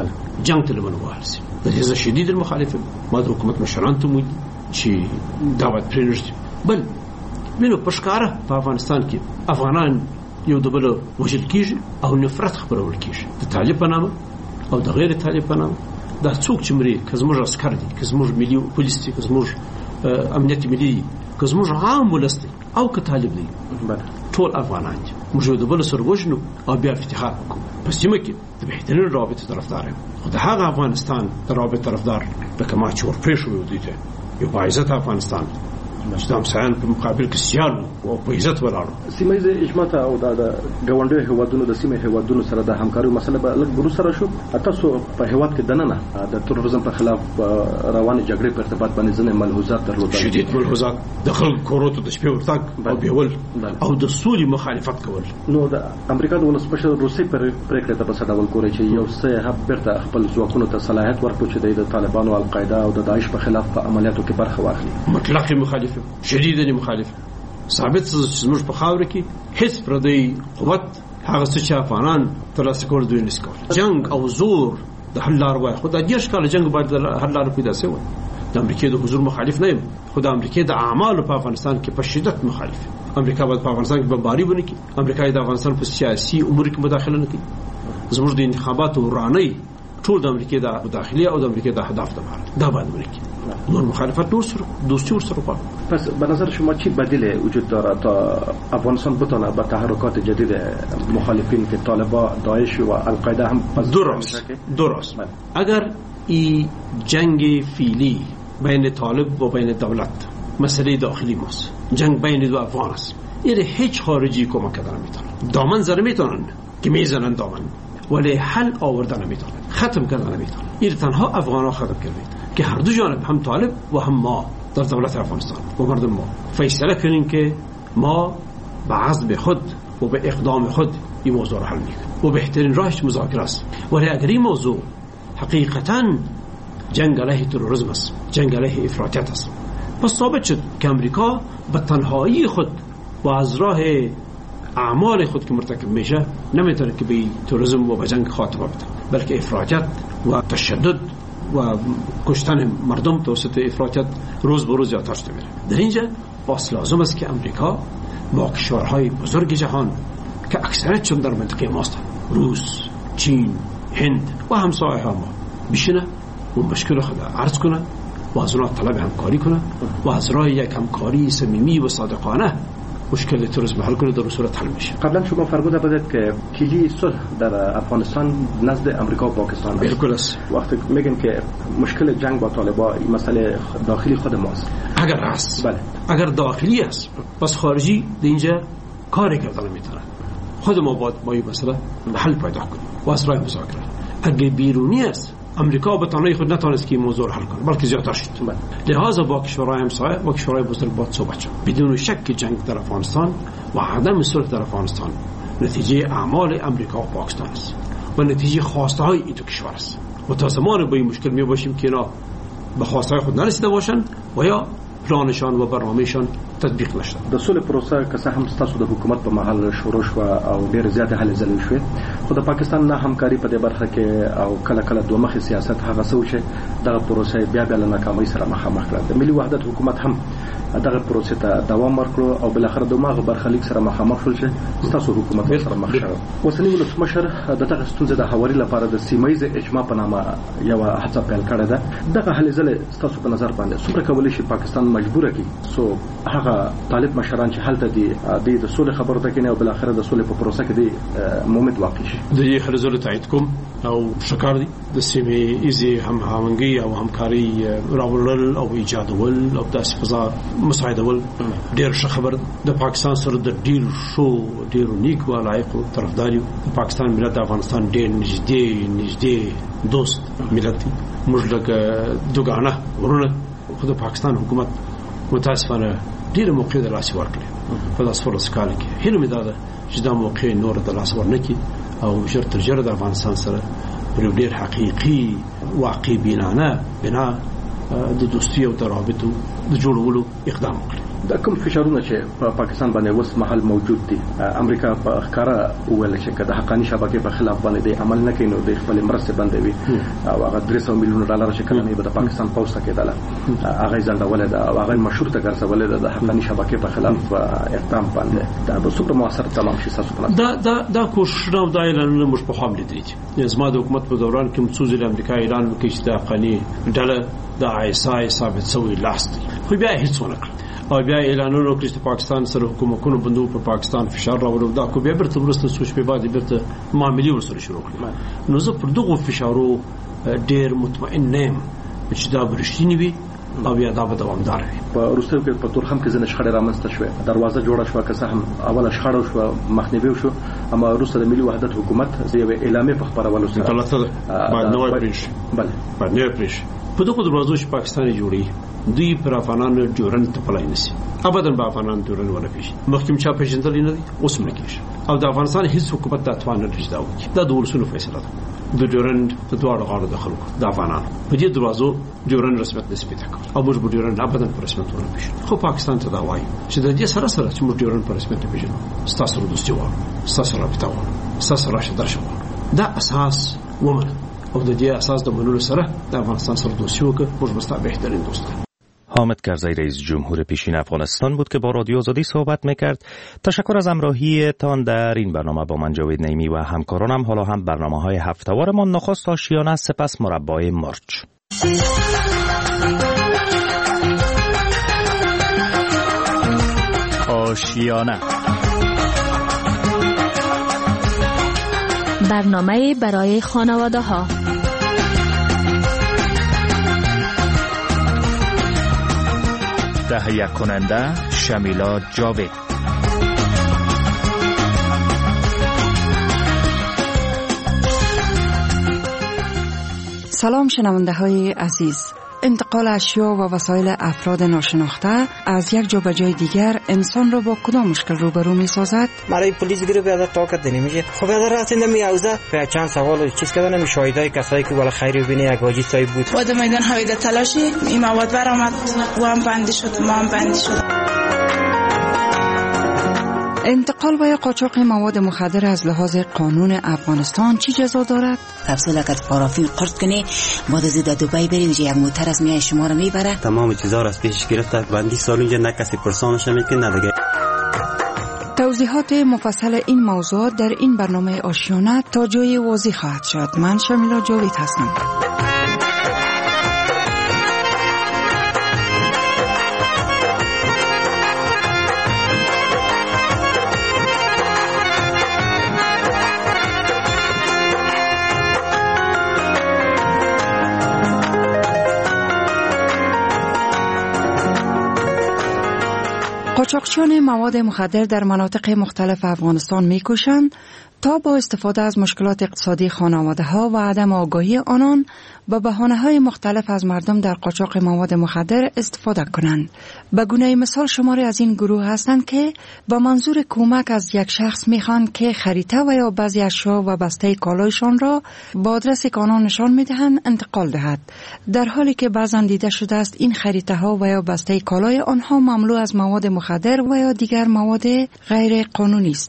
جنگ ته لمن وارسي د هغه شدید المخالفه ما د حکومت مشران ته مو چې دعوت پرېږدي بل منو پښکاره په افغانستان کې افغانان یو د بل وجل کیږي او نفرت خبرول کیږي د طالب په نامه او د غیر طالب په نامه دا څوک چې مري کزموږ عسكر دي کزموږ ملي پولیس دي کزموږ امنیت ملي کزموږ عام ولست او که طالب دي ټول افغانان دي موږ د بل سره وژنو او بیا افتخار وکړو په سیمه کې د بهترین رابطه طرفدار یم خو د هغه افغانستان د رابطه طرفدار لکه ما چې ورپرېښو دي ته یو باعزت افغانستان چې د همسایانو په مقابل کې سیال او په عزت ولاړو. سیمه ییز اجماع او د ګاونډیو هیوادونو د سیمه هیوادونو سره د همکارۍ مسله به لږ ورو سره شو. تاسو په هیواد کې دننه د تروریزم په خلاف روانې جګړې په ارتباط باندې ځینې ملحوظات درلودل شدید ملحوظات د خلکو کورو ته د شپې ورتګ او بیول او د سولې مخالفت کول. نو د امریکا د ولسمشر روسي پریکړه ته په څډول کوي چې یو څه هم بیرته خپل ځواکونو ته صلاحیت ورکړي چې د طالبانو او القاعده او د داعش په خلاف په عملیاتو کې برخه واخلي. مطلق مخالف شدیداً مخالف ثابت زموږ په خاور کې هیڅ پردی قوت هغه څه چې افغانان ترلاسه کول دوی نشي کولای. جنگ او زور د حل لار وای خو د دیش کال جنگ باید د حل لار پیدا شي. د امریکای د حضور مخالف نه یم خو د امریکای د اعمالو په افغانستان کې په شدت مخالف. امریکا باید په افغانستان کې بمباری ونه کړي. امریکای د افغانستان په سیاسي امور کې مداخله نه کوي. زموږ د انتخاباتو ورانه ټول د امریکای د مداخله او د امریکای د اهداف لپاره دا باید ونکړي. نور مخالفت نور سره دوستی ورسره وکړي. پس به نظر شما چی بدیل وجود داره تا افغانستان بتونه به تحرکات جدید مخالفین که طالبان داعش و القاعده هم درست اگر این جنگ فیلی بین طالب و بین دولت مسئله داخلی ماست جنگ بین دو افغان است این هیچ خارجی کمک کردن نمیتونه دامن زده میتونن که میزنن دامن ولی حل آوردن نمیتونن ختم کردن نمیتونن این تنها افغان ها ختم کردن که هر دو جانب هم طالب و هم ما در دولت افغانستان و مردم ما فیصله کنیم که ما به عزم خود و به اقدام خود این موضوع را حل میکنیم و بهترین راهش مذاکره است. ولی اگر این موضوع حقیقتا جنگ علیه تروریسم است جنگ علیه افراطیت است پس ثابت شد که امریکا به تنهایی خود و از راه اعمال خود که مرتکب میشه نمیتونه که به تروریسم و به جنگ خاتمه بده بلکه افراطیت و تشدد و کشتن مردم توسط افراطیت روز به روز زیادتر شده میره. در اینجا باز لازم است که امریکا با کشورهای بزرگ جهان که اکثریتشون در منطقه ماست روس، چین، هند و همسایه ما بشینه و مشکل خود عرض کنه و از اونها طلب همکاری کنه و از راه یک همکاری صمیمی و صادقانه مشکل تروریسم حل کنه در صورت حل میشه. قبلا شما فرموده بودید که کلی صلح در افغانستان نزد امریکا و پاکستان است. بالکل است. وقتی میگن که مشکل جنگ با طالبان این مسئله داخلی خود ماست. اگر است. بله. اگر داخلی است پس خارجی در اینجا کاری کردن نمیتونه. خود ما باید با این مسئله حل پیدا کنیم و از راه مذاکره. اگر بیرونی است امریکا به تنهایی خود نتوانست که این موضوع حل کنه بلکه زیادتر شد. لذا با کشورهای همسایه و کشورهای بزرگ باید صحبت شد. بدون شک جنگ در افغانستان و عدم صلح در افغانستان نتیجه اعمال امریکا و پاکستان است و نتیجه خواسته های این دو کشور است و تا زمان با این مشکل می باشیم که اینا به خواسته های خود نرسیده باشند و یا پلانشان و برنامه‌شان تطبیق نشد. د سولې پروسه که څه هم ستاسو د حکومت په محل شروع شو او ډېر زیات هلې ځلې شوې خو د پاکستان نه همکاري په دې برخه کې او کله کله دوه مخې سیاست هغه څه چې دغه پروسه بیا له ناکامۍ سره مخامخ کړه. د ملي وحدت حکومت هم دغه پروسه ته دوام ورکړو او بل اخر د ماغه برخلیک سره مخامخ شول چې ستاسو حکومت سره مخ شو. اوسنی ولسمشر دغه ستونزې د حوالي لپاره د سیمایي اجماع په نامه یو هڅه پیل کړې ده. دغه هلې ځلې ستاسو په نظر باندې څومره کولی شي پاکستان مجبوره کی سو هغه طالب مشران چې حالت دي د سولې خبرو ته کینه او بل اخر د سولې په پروسه کې دي مومنت واقع شي. د دې حرزه تایید کوم او شکر دي د سیمې ایزي همغږي او همکاري راولل او ایجادول او د فضا مساعدول ډیر ښه خبر. د پاکستان سره د ډیر شو ډیر نیک و لایق طرفداري. د پاکستان ملت د افغانستان ډیر نږدې دوست ملت دی. موږ لکه دوګانه ورونه خو د پاکستان حکومت متاسفانه ډیر موقع د لاس ورکړي په داس فرص کال کې. هله مې دا چې دا موقع نور د لاس ورنکي او ژر تر ژره د افغانستان سره پر ډیر حقيقي واقعي بنا د دوستي او ترابط د جوړولو اقدام وکړي. د کوم فشارونه چې په پاکستان باندې اوس مهال موجود دي امریکا په ښکارا ویل چې د حقاني شبکې په خلاف باندې عمل نه کوي نو د خپل مرسته بندوي او هغه 300 میلیون ډالر چې کله به د پاکستان پوسټ کېدل هغه ځنډول ده او هغه مشروط ګرځول ده د حقاني شبکې په خلاف اقدام باندې دا به څومره موثر تمام شي تاسو په دا کوشش نو د اعلانونو مش په خام لیدل چې زما د حکومت په دوران کې مڅوز امریکا اعلان وکړي چې د حقاني ډله د آیسای ثابت شوی لاست خو بیا هیڅ ونه کړ او بیا اعلانونه وکړي چې پاکستان سره حکومتونو بندو په پاکستان فشار راوړو. دا کو بیا برته ورسته سوچ په بعد برته معاملې ورسره شروع کړې. نو زه پر دغه فشارو ډیر مطمئن نیم چې دا برښتینی وي او بیا دا به دوامدار وي. په روسیه کې په تورخم کې ځنه شخړې رامنځته شوې دروازه جوړه شو که څه هم اوله شخړه شو مخنیوي شو اما روسیه د ملي وحدت حکومت یو اعلامیه په خبرولو سره غلطه بعد نو پریش بله بعد نه پریش په دغه دروازو چې پاکستان جوړي دوی پر افغانانو ډیورن ته پلای نسی ابدا به افغانان ډیورن ونه پیش مخکیم چا پیژندل نه دي اوس مې کیږي او د افغانستان هیڅ حکومت د توان نه لري دا وکړي. دا د ولسونو فیصله ده. د ډیورن د دواړو غاړو د خلکو د افغانانو په دې دروازو ډیورن رسمیت نسبت کوي او موږ ډیورن ابدا پر رسمیت ونه پیش خو پاکستان ته دا وایي چې د دې سره چې موږ ډیورن پر رسمیت پیژنو ستاسو د دوستي وو ستاسو رابطه وو ستاسو راشه درشه دا اساس ومن او د دې اساس د منلو سره د افغانستان سره دوستي وکړو موږ مستا بهترین دوست. حامد کرزی رئیس جمهور پیشین افغانستان بود که با رادیو آزادی صحبت میکرد. تشکر از همراهی تان در این برنامه با من جاوید نیمی و همکارانم. حالا هم برنامه‌های هفته‌وارمان نخست آشیانه سپس مربای مرچ. آشیانه برنامه برای خانواده‌ها. تهیه کننده شمیلا جاوید. سلام شنونده های عزیز. انتقال اشیا و وسایل افراد ناشناخته از یک جا به جای دیگر انسان را با کدام مشکل روبرو می سازد؟ برای پلیس گیرو بیاد طاقت نمیشه. خب از راستی نمیاوزه. به چند سوال چیز کردن نمی شاهدای کسایی که بالا خیری ببینه یک واجی سایب بود. بعد میدان هویدا تلاشی این مواد برآمد و هم بندی شد ما هم بندی شد. انتقال و یا قاچاق مواد مخدر از لحاظ قانون افغانستان چی جزا دارد؟ کپسول اگر پارافین قرض کنی بعد از در دبی بری اونجا یک موتر از میای شما رو میبره. تمام چیزا رو از پیش گرفته بندی سال اونجا نه کسی پرسانش نمیکنه نه دیگه. توضیحات مفصل این موضوع در این برنامه آشیانه تا جای واضح خواهد شد. من شمیلا جاوید هستم. قاچاقچیان مواد مخدر در مناطق مختلف افغانستان می‌کوشند تا با استفاده از مشکلات اقتصادی خانواده‌ها و عدم آگاهی آنان با بهانه‌های مختلف از مردم در قاچاق مواد مخدر استفاده کنند. به گونه مثال شماری از این گروه هستند که با منظور کمک از یک شخص می‌خواهند که خریطه و یا بعضی اشیا و بسته کالایشان را با آدرس که آنها نشان می‌دهند انتقال دهد، در حالی که بعضاً دیده شده است این خریطه‌ها و یا بسته کالای آنها مملو از مواد مخدر و یا دیگر مواد غیر قانونی است.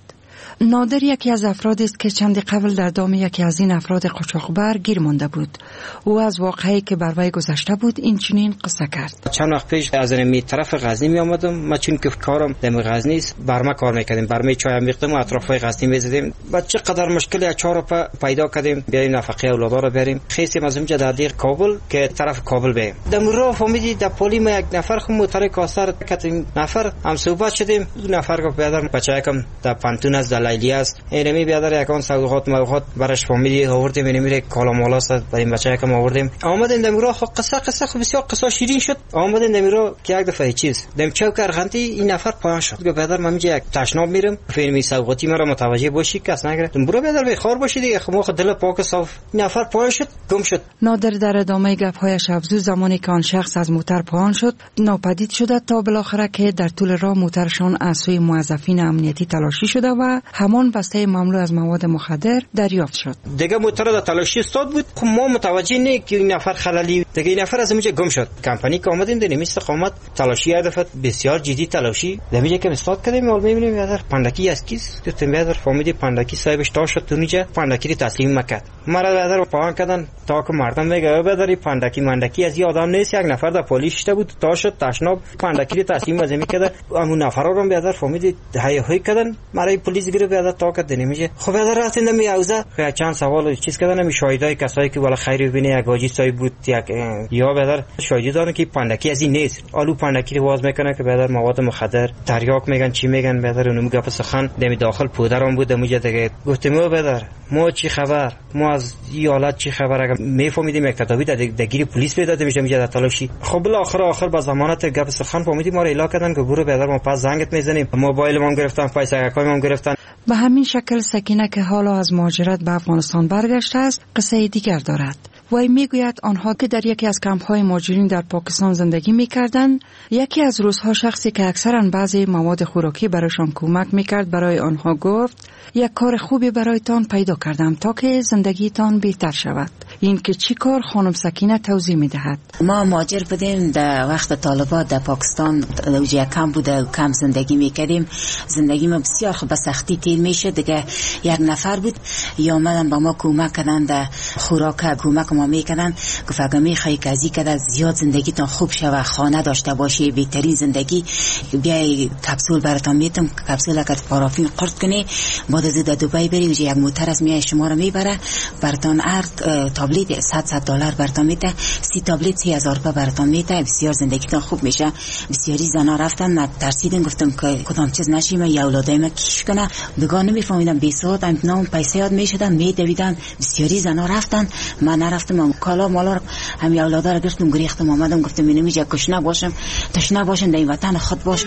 نادر یکی از افرادی است که چند قبل در دام یکی از این افراد قاچاقبر گیر مانده بود. او از واقعی که بر وی گذشته بود این چنین قصه کرد. چند وقت پیش از می طرف غزنی می آمدم. ما چون که کارم در غزنی است، برما کار میکردیم، برمه چای میختم و اطرافای غزنی میزدیم. بعد چقدر مشکل اچار پیدا کردیم، بیایم نفقه اولادها رو بریم. خیسیم از اونجا در کابل که طرف کابل بریم. در راه فهمیدی در پلی ما یک نفر خود موتر کاسر کردیم، نفر هم صحبت شدیم. دو نفر گفت بیادر بچه یکم در پانتون از دلایلی است، اینمی بیادر یکان سوغات موغات برش فامیلی آوردیم، اینمی کالا مالا است بریم بچه یکم آوردیم. آمدیم در راه خود قصه خود بسیار قصه شیرین شد. آمدیم در راه که یک دفعه چیز دم چوک ارغنتی این نفر پایان شد. گفت بیادر من اینجا یک تشناب میرم، فیلمی سوغاتی مرا متوجه باشی کس نگره، برو بیادر بخار باشی دیگه. خود دل پاک صاف. نفر پایان شد، گم شد. نادر در ادامه گپ‌هایش افزود زمانی که آن شخص از موتر پایان شد ناپدید شده تا بالاخره که در طول راه موترشان از سوی موظفین امنیتی تلاشی شده و همان بسته مملو از مواد مخدر دریافت شد. دیگه موتر در تلاشی استاد بود. ما متوجه نه که این نفر خلالی، دیگه این نفر از اونجا گم شد. کمپانی که اومدیم در استقامت تلاشی هدف بسیار جدی تلاشی دمیجه که استاد کردیم. حالا میبینیم یادر پندکی از کیس گفتم بیادر فهمیدی پندکی صاحبش تا شد تو اونجا پندکی رو تسلیم مکرد. مرا بیادر پایان کردن تا که مردم میگه بیادر پندکی مندکی از آدم نیست، یک نفر در پلیس شده بود تا شد تشناب پندکی رو تسلیم از میکرد. همون نفرا رو بیادر فهمیدی هی کردن مرا پلیس گرفت بیادر تا که نمیشه. خب بیادر رفتن می اوزه چند سوال چیز کردن می شاهدای کسایی که والا خیری ببینه یک آجی صاحب بود یک یا بیادر شاهدی دارن که پندکی از این نیست. آلو پندکی رو واز میکنه که بیادر مواد مخدر تریاک میگن چی میگن بیادر اونم گپ سخن دمی داخل پودرام بود دمیجه دیگه گفتم بیادر ما چی خبر، ما از این حالت چی خبر، اگه میفهمیدیم یک تدابیر درگیر پلیس پیدا میشه در تلاشی. خب بالاخره با ضمانت گپ سخن فهمیدیم ما رو اعلام کردن که برو بیادر ما پس زنگت میزنیم، موبایل ما گرفتن، پیسه اکای ما گرفتن. به همین شکل سکینه که حالا از مهاجرت به افغانستان برگشته است قصه دیگر دارد. وی میگوید آنها که در یکی از کمپ‌های مهاجرین در پاکستان زندگی می‌کردند، یکی از روزها شخصی که اکثراً بعضی مواد خوراکی برایشان کمک می‌کرد برای آنها گفت یک کار خوبی برایتان پیدا کردم تا که زندگیتان بهتر شود. این که چی کار خانم سکینه توضیح می‌دهد. ما مهاجر بودیم در وقت طالبان در پاکستان، در کم بود و کم زندگی می‌کردیم. زندگی ما بسیار خوب به سختی تیر می‌شد. دیگه یک نفر بود یا اومدن با ما کمک کردن در خوراک کمک ما میکنن. گفت اگه میخوایی که ازی که زیاد زندگیتان خوب شوه، خانه داشته باشی، بهترین زندگی، بیای کپسول براتون میتم، کپسول اگر پارافین قرض کنی بعد از دبی بری و یک موتر از میای شما رو میبره براتون هر تابلت $100 براتون میده، 30 تابلت 3000 روپیه براتون میده. بسیار زندگیتان خوب میشه. بسیاری زنا رفتن من ترسیدم گفتم که کدام چیز نشیم یا اولادای ما کیش کنه. دیگه نمیفهمیدم 20 ساعت نام پیسه یاد میشدن میدویدن. بسیاری زنا رفتن، من نرفتم. کالا مالا همین اولادا رو گرفتم گریختم آمدم گفتم اینو میگه کشنه باشم تشنه باشم در این وطن خود باش.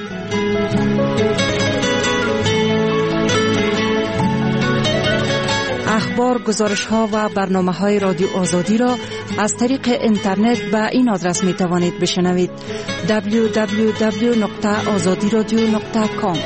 اخبار، گزارش‌ها و برنامه‌های رادیو آزادی را از طریق اینترنت به این آدرس می‌توانید بشنوید: www.azadiradio.com.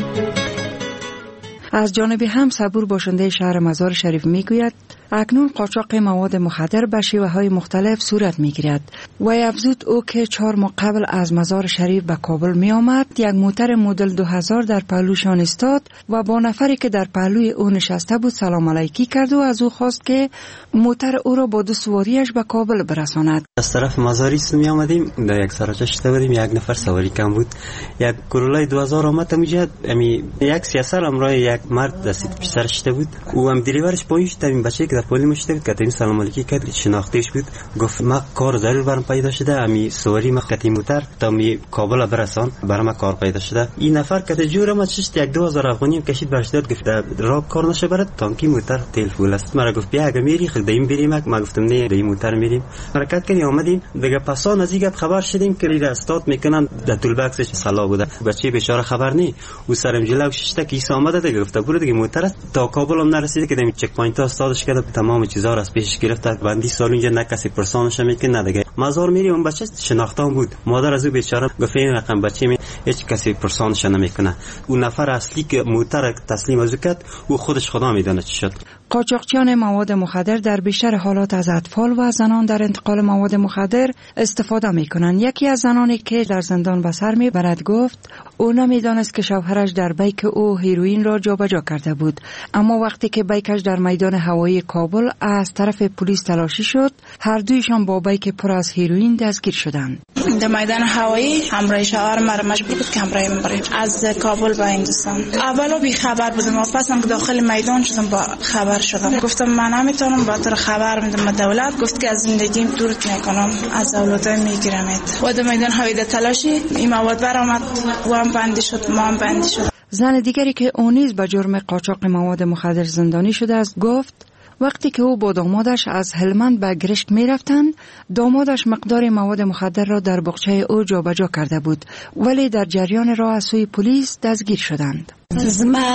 از جانب هم صبور باشنده شهر مزار شریف میگوید اکنون قاچاق مواد مخدر به شیوه‌های مختلف صورت می‌گیرد. و افزود او که 4 ماه قبل از مزار شریف به کابل می آمد یک موتر مدل 2000 در پهلوشان استاد و با نفری که در پهلوی او نشسته بود سلام علیکی کرد و از او خواست که موتر او را با 2 سواریش به کابل برساند. از طرف مزاری می آمدیم، در یک سراچه شده بودیم، یک نفر سواری کم بود، یک کرولای 2000 آمد میجد، یک سیاسر امرای یک مرد دستید پیش سر شده بود. او هم دریورش پایش تامین بچه که در پلی مشته بود که سلام علیکی کرد، شناختیش بود، گفت ما کار ضرور برام پیدا شده، امی سواری ما قطعی موتر تا می کابل برسان برام کار پیدا شده. این نفر که جور ما چشت 2000 افغانی کشید برش داد، گفت راب کار نشه برات تانکی موتر تیل فول است. مرا گفت بیا اگه میری خدایم بریم. ما گفتم نه به این موتر میریم. حرکت کنی اومدیم دیگه. پسان از اینکه خبر شدیم که لیلا استاد میکنن در طول بکسش سلا بوده. بچه بیچاره خبر نی او سرم جلو ششته کی آمده دیگه گفت برو دیگه موتر تا کابل هم نرسیده که دمی چک پوینت استادش کرد، تمام چیزا را از پیش گرفت. بندی سال اینجا نه کسی پرسانش میکنه دیگه. مزار میری اون بچه شناخته بود. مادر از او بیچاره گفت این رقم بچه می هیچ کسی پرسانش نمیکنه. اون نفر اصلی که موتر تسلیم از کرد او خودش خدا میدونه چی شد. قاچاقچیان مواد مخدر در بیشتر حالات از اطفال و زنان در انتقال مواد مخدر استفاده می کنند. یکی از زنانی که در زندان به سر می برد گفت او نمیدانست که شوهرش در بیک او هیروئین را جابجا کرده بود، اما وقتی که بیکش در میدان هوایی کابل از طرف پلیس تلاشی شد، هر دویشان با بیک پر از هیروئین دستگیر شدند. در میدان هوایی همراه شوهر مرا مجبور بود که همراه من بریم از کابل به هندوستان. اولا بی خبر بودم و پس هم داخل میدان شدم با خبر شدم. گفتم من نمیتونم با تو خبر میدم. دولت گفت که از زندگیم دورت میکنم، از اولادای میگیرمت. و در میدان هوایی در تلاشی این مواد برآمد و هم بندی شد، ما هم بندی شد. زن دیگری که او نیز به جرم قاچاق مواد مخدر زندانی شده است گفت وقتی که او با دامادش از هلمند به گرشک می رفتند، دامادش مقدار مواد مخدر را در بغچه او جابجا کرده بود، ولی در جریان راه از سوی پلیس دستگیر شدند. 2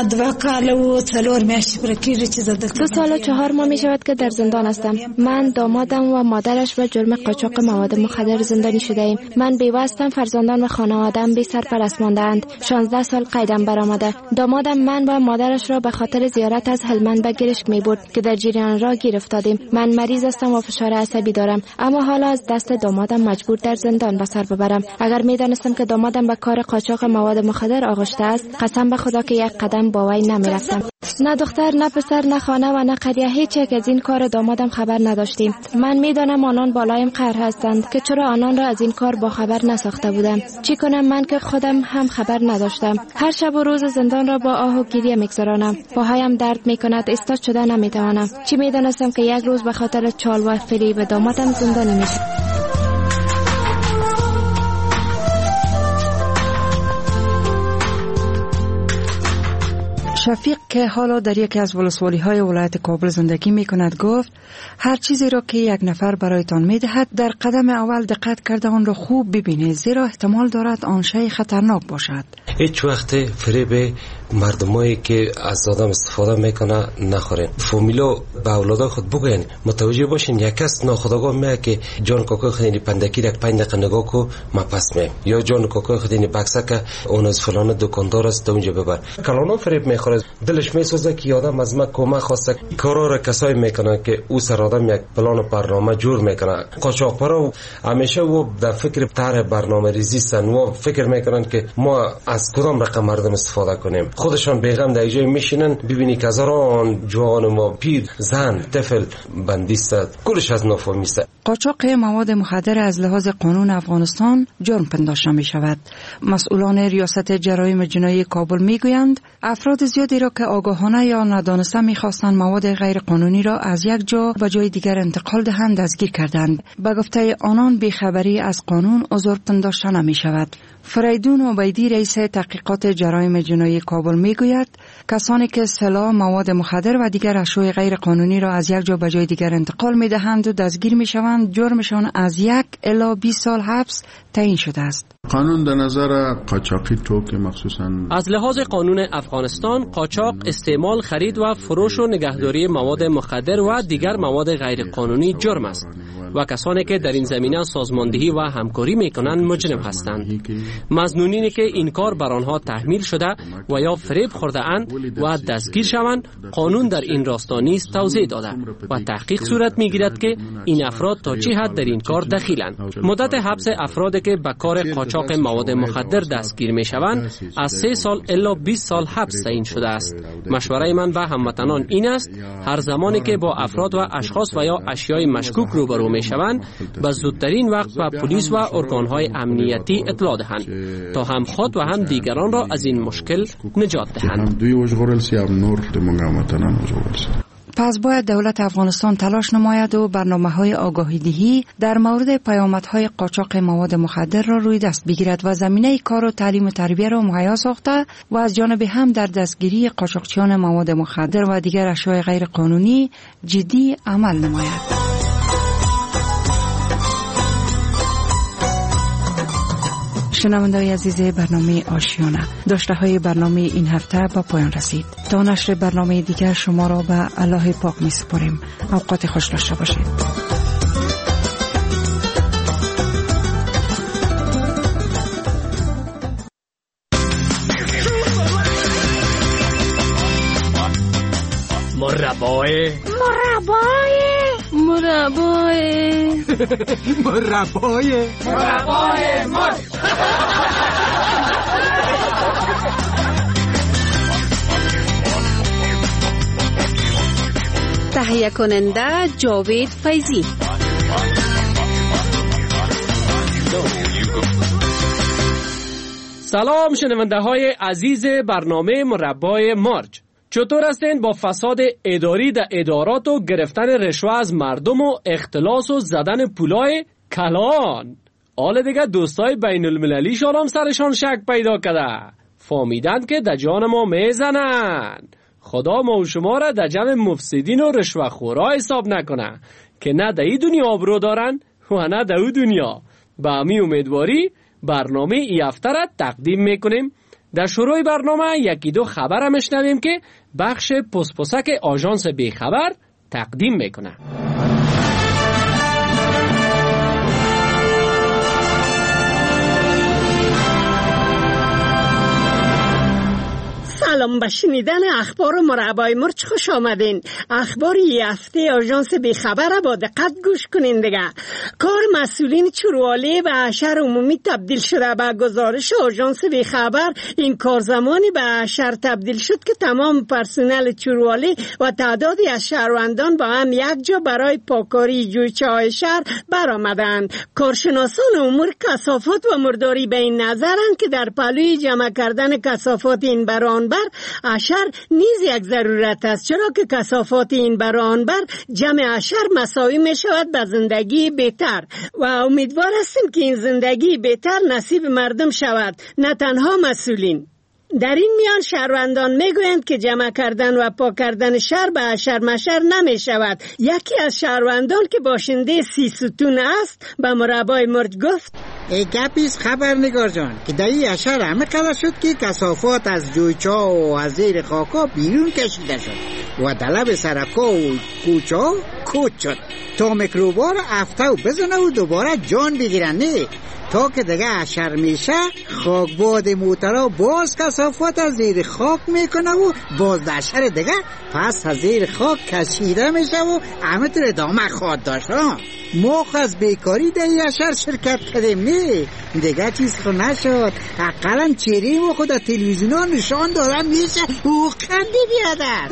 سال و 4 ماه می شود که در زندان هستم. من، دامادم و مادرش به جرم قاچاق مواد مخدر زندانی شده ایم. من بیوه هستم، فرزندان و خانواده‌ام بی سرپرست مانده‌اند. 16 سال قیدم برآمده. دامادم من و مادرش را به خاطر زیارت از هلمند به گرشک می برد که در جریان راه گیر افتادیم. من مریض هستم و فشار عصبی دارم، اما حالا از دست دامادم مجبور در زندان به سر ببرم. اگر می دانستم که دامادم به کار قاچاق مواد مخدر آغشته است، قسم به خدا که یک قدم با وی نمی رفتم. نه دختر، نه پسر، نه خانه و نه قریه، هیچ یک از این کار دامادم خبر نداشتیم. من می دانم آنان بالایم قهر هستند که چرا آنان را از این کار با خبر نساخته بودم. چی کنم من که خودم هم خبر نداشتم. هر شب و روز زندان را با آه و گریه میگذرانم. پاهایم درد می کند، استاد شده نمی توانم. چی می دانستم که یک روز به خاطر چال و فریب دامادم زندانی میشم. شفیق که حالا در یکی از ولسوالی‌های ولایت کابل زندگی می‌کند گفت هر چیزی را که یک نفر برایتان می‌دهد در قدم اول دقت کرده آن را خوب ببینید، زیرا احتمال دارد آن شی خطرناک باشد. هیچ وقت فریب مردمایی که از آدم استفاده میکنه نخورین. فامیلا به اولادای خود بگوین، متوجه باشین یک کس ناخودآگاه میگه که جان کاکای خود این پندکی یک 5 دقیقه نگاه کو ما پس میم، یا جان کاکای خود این بکسه که اون از فلان دکاندار است اونجا ببر. کلانا فریب میخوره، دلش میسوزه که آدم از ما کمک خواسته. کارا را کسایی میکنن که او سر آدم یک پلان و برنامه جور میکنه. قاچاقبرا همیشه و در فکر طرح برنامه ریزی سن و فکر میکنن که ما از کدام رقم مردم استفاده کنیم. خودشان بیغم در جای میشینن، ببینی که هزاران جوان و پیر، زن، طفل بندیست، کلش از نافهمی است. قاچاق مواد مخدر از لحاظ قانون افغانستان جرم پنداشته می شود. مسئولان ریاست جرایم جنایی کابل می گویند افراد زیادی را که آگاهانه یا ندانسته می خواستند مواد غیر قانونی را از یک جا به جای دیگر انتقال دهند دستگیر کردند. به گفته آنان بیخبری از قانون عذر پنداشته نمی شود. فریدون عبیدی رئیس تحقیقات جرایم جنایی کابل می گوید کسانی که سلاح، مواد مخدر و دیگر اشیاء غیر قانونی را از یک جا به جای دیگر انتقال می دهند و دستگیر می شوند، جرمشان از 1 الی 20 سال حبس تعیین شده است. قانون در نظر قاچاقی توک مخصوصا از لحاظ قانون افغانستان قاچاق، استعمال، خرید و فروش و نگهداری مواد مخدر و دیگر مواد غیر قانونی جرم است و کسانی که در این زمینه سازماندهی و همکاری میکنند مجرم هستند. مظنونینی که این کار بر آنها تحمیل شده و یا فریب خورده اند و دستگیر شوند، قانون در این راستا نیز توضیح داده و تحقیق صورت میگیرد که این افراد تا چه حد در این کار دخیلند. مدت حبس افرادی که به کار قاچاق مواد مخدر دستگیر میشوند از 3 سال الی 20 سال حبس تعیین شده است. مشوره من به هموطنان این است هر زمانی که با افراد و اشخاص و یا اشیای مشکوک روبرو میشوند به زودترین وقت به پلیس و ارگانهای امنیتی اطلاع دهند تا هم خود و هم دیگران را از این مشکل نجات دهند. پس باید دولت افغانستان تلاش نماید و برنامه‌های آگاهی‌دهی در مورد پیامدهای قاچاق مواد مخدر را روی دست بگیرد و زمینه کار و تعلیم و تربیت را مهیا ساخته و از جانب هم در دستگیری قاچاقچیان مواد مخدر و دیگر اشیاء غیر قانونی جدی عمل نماید. شنونده‌های عزیز برنامه آشیانه، داشته‌های برنامه این هفته با پایان رسید. تا نشر برنامه دیگر شما را به الله پاک می‌سپاریم. اوقات خوش داشته باشید. مربای مرج. تهیه کننده جاوید فیضی. سلام شنونده های عزیز برنامه مربای مرج. چطور هستین با فساد اداری در ادارات و گرفتن رشوه از مردم و اختلاس و زدن پولای کلان؟ حالا دیگه دوستای بین المللی شان هم سرشان شک پیدا کرده، فهمیدند که در جان ما میزنن. خدا ما و شما را در جمع مفسدین و رشوه خورا حساب نکنه که نه در این دنیا آبرو دارن و نه در اون دنیا. با امی امیدواری برنامه ای هفته را تقدیم میکنیم. در شروع برنامه یکی دو خبر هم شنویم که بخش پسپسک آژانس بی خبر تقدیم میکنه. سلام، به شنیدن اخبار مربای مرج خوش آمدین. اخبار این هفته آژانس بی خبر با دقت گوش کنین دیگه. کار مسئولین چروالي به حشر عمومی تبدیل شده. به گزارش آژانس بی خبر این کار زمانی به حشر تبدیل شد که تمام پرسنل چروالي و تعدادی از شهروندان با هم یک جا برای پاکاری جویچه‌های شهر برآمدند. کارشناسان امور کثافات و مرداری به این نظرند که در پلوی جمع کردن کثافات این بران بر حشر نیز یک ضرورت است، چرا که کثافات این برانبر جمع حشر مساوی می شود به زندگی بهتر و امیدوار هستیم که این زندگی بهتر نصیب مردم شود، نه تنها مسئولین. در این میان شهروندان میگویند که جمع کردن و پاک کردن شهر به حشر مشر نمی شود. یکی از شهروندان که باشنده سیستون است به مربای مرج گفت: ای گپیست خبرنگار جان که در این حشر همه قدر شد که کثافات از جویچا و از زیر خاکا بیرون کشیده شد و در لب سرکا و کوچا کوچ شد تا میکروبا را افته و بزنه و دوباره جان بگیرنه. تا که دیگه حشر میشه خاکباد موترا باز کثافات از زیر خاک میکنه و باز در حشر دیگه پس از زیر خاک کشیده میشه و همه طور ادامه خواهد داشت. ما از بیکاری در این حشر شرکت کردیم، نه دیگه چیز خود نشد. اقلا چهره ما خود در تلویزیون ها نشان دارم میشه او خنده بیادر.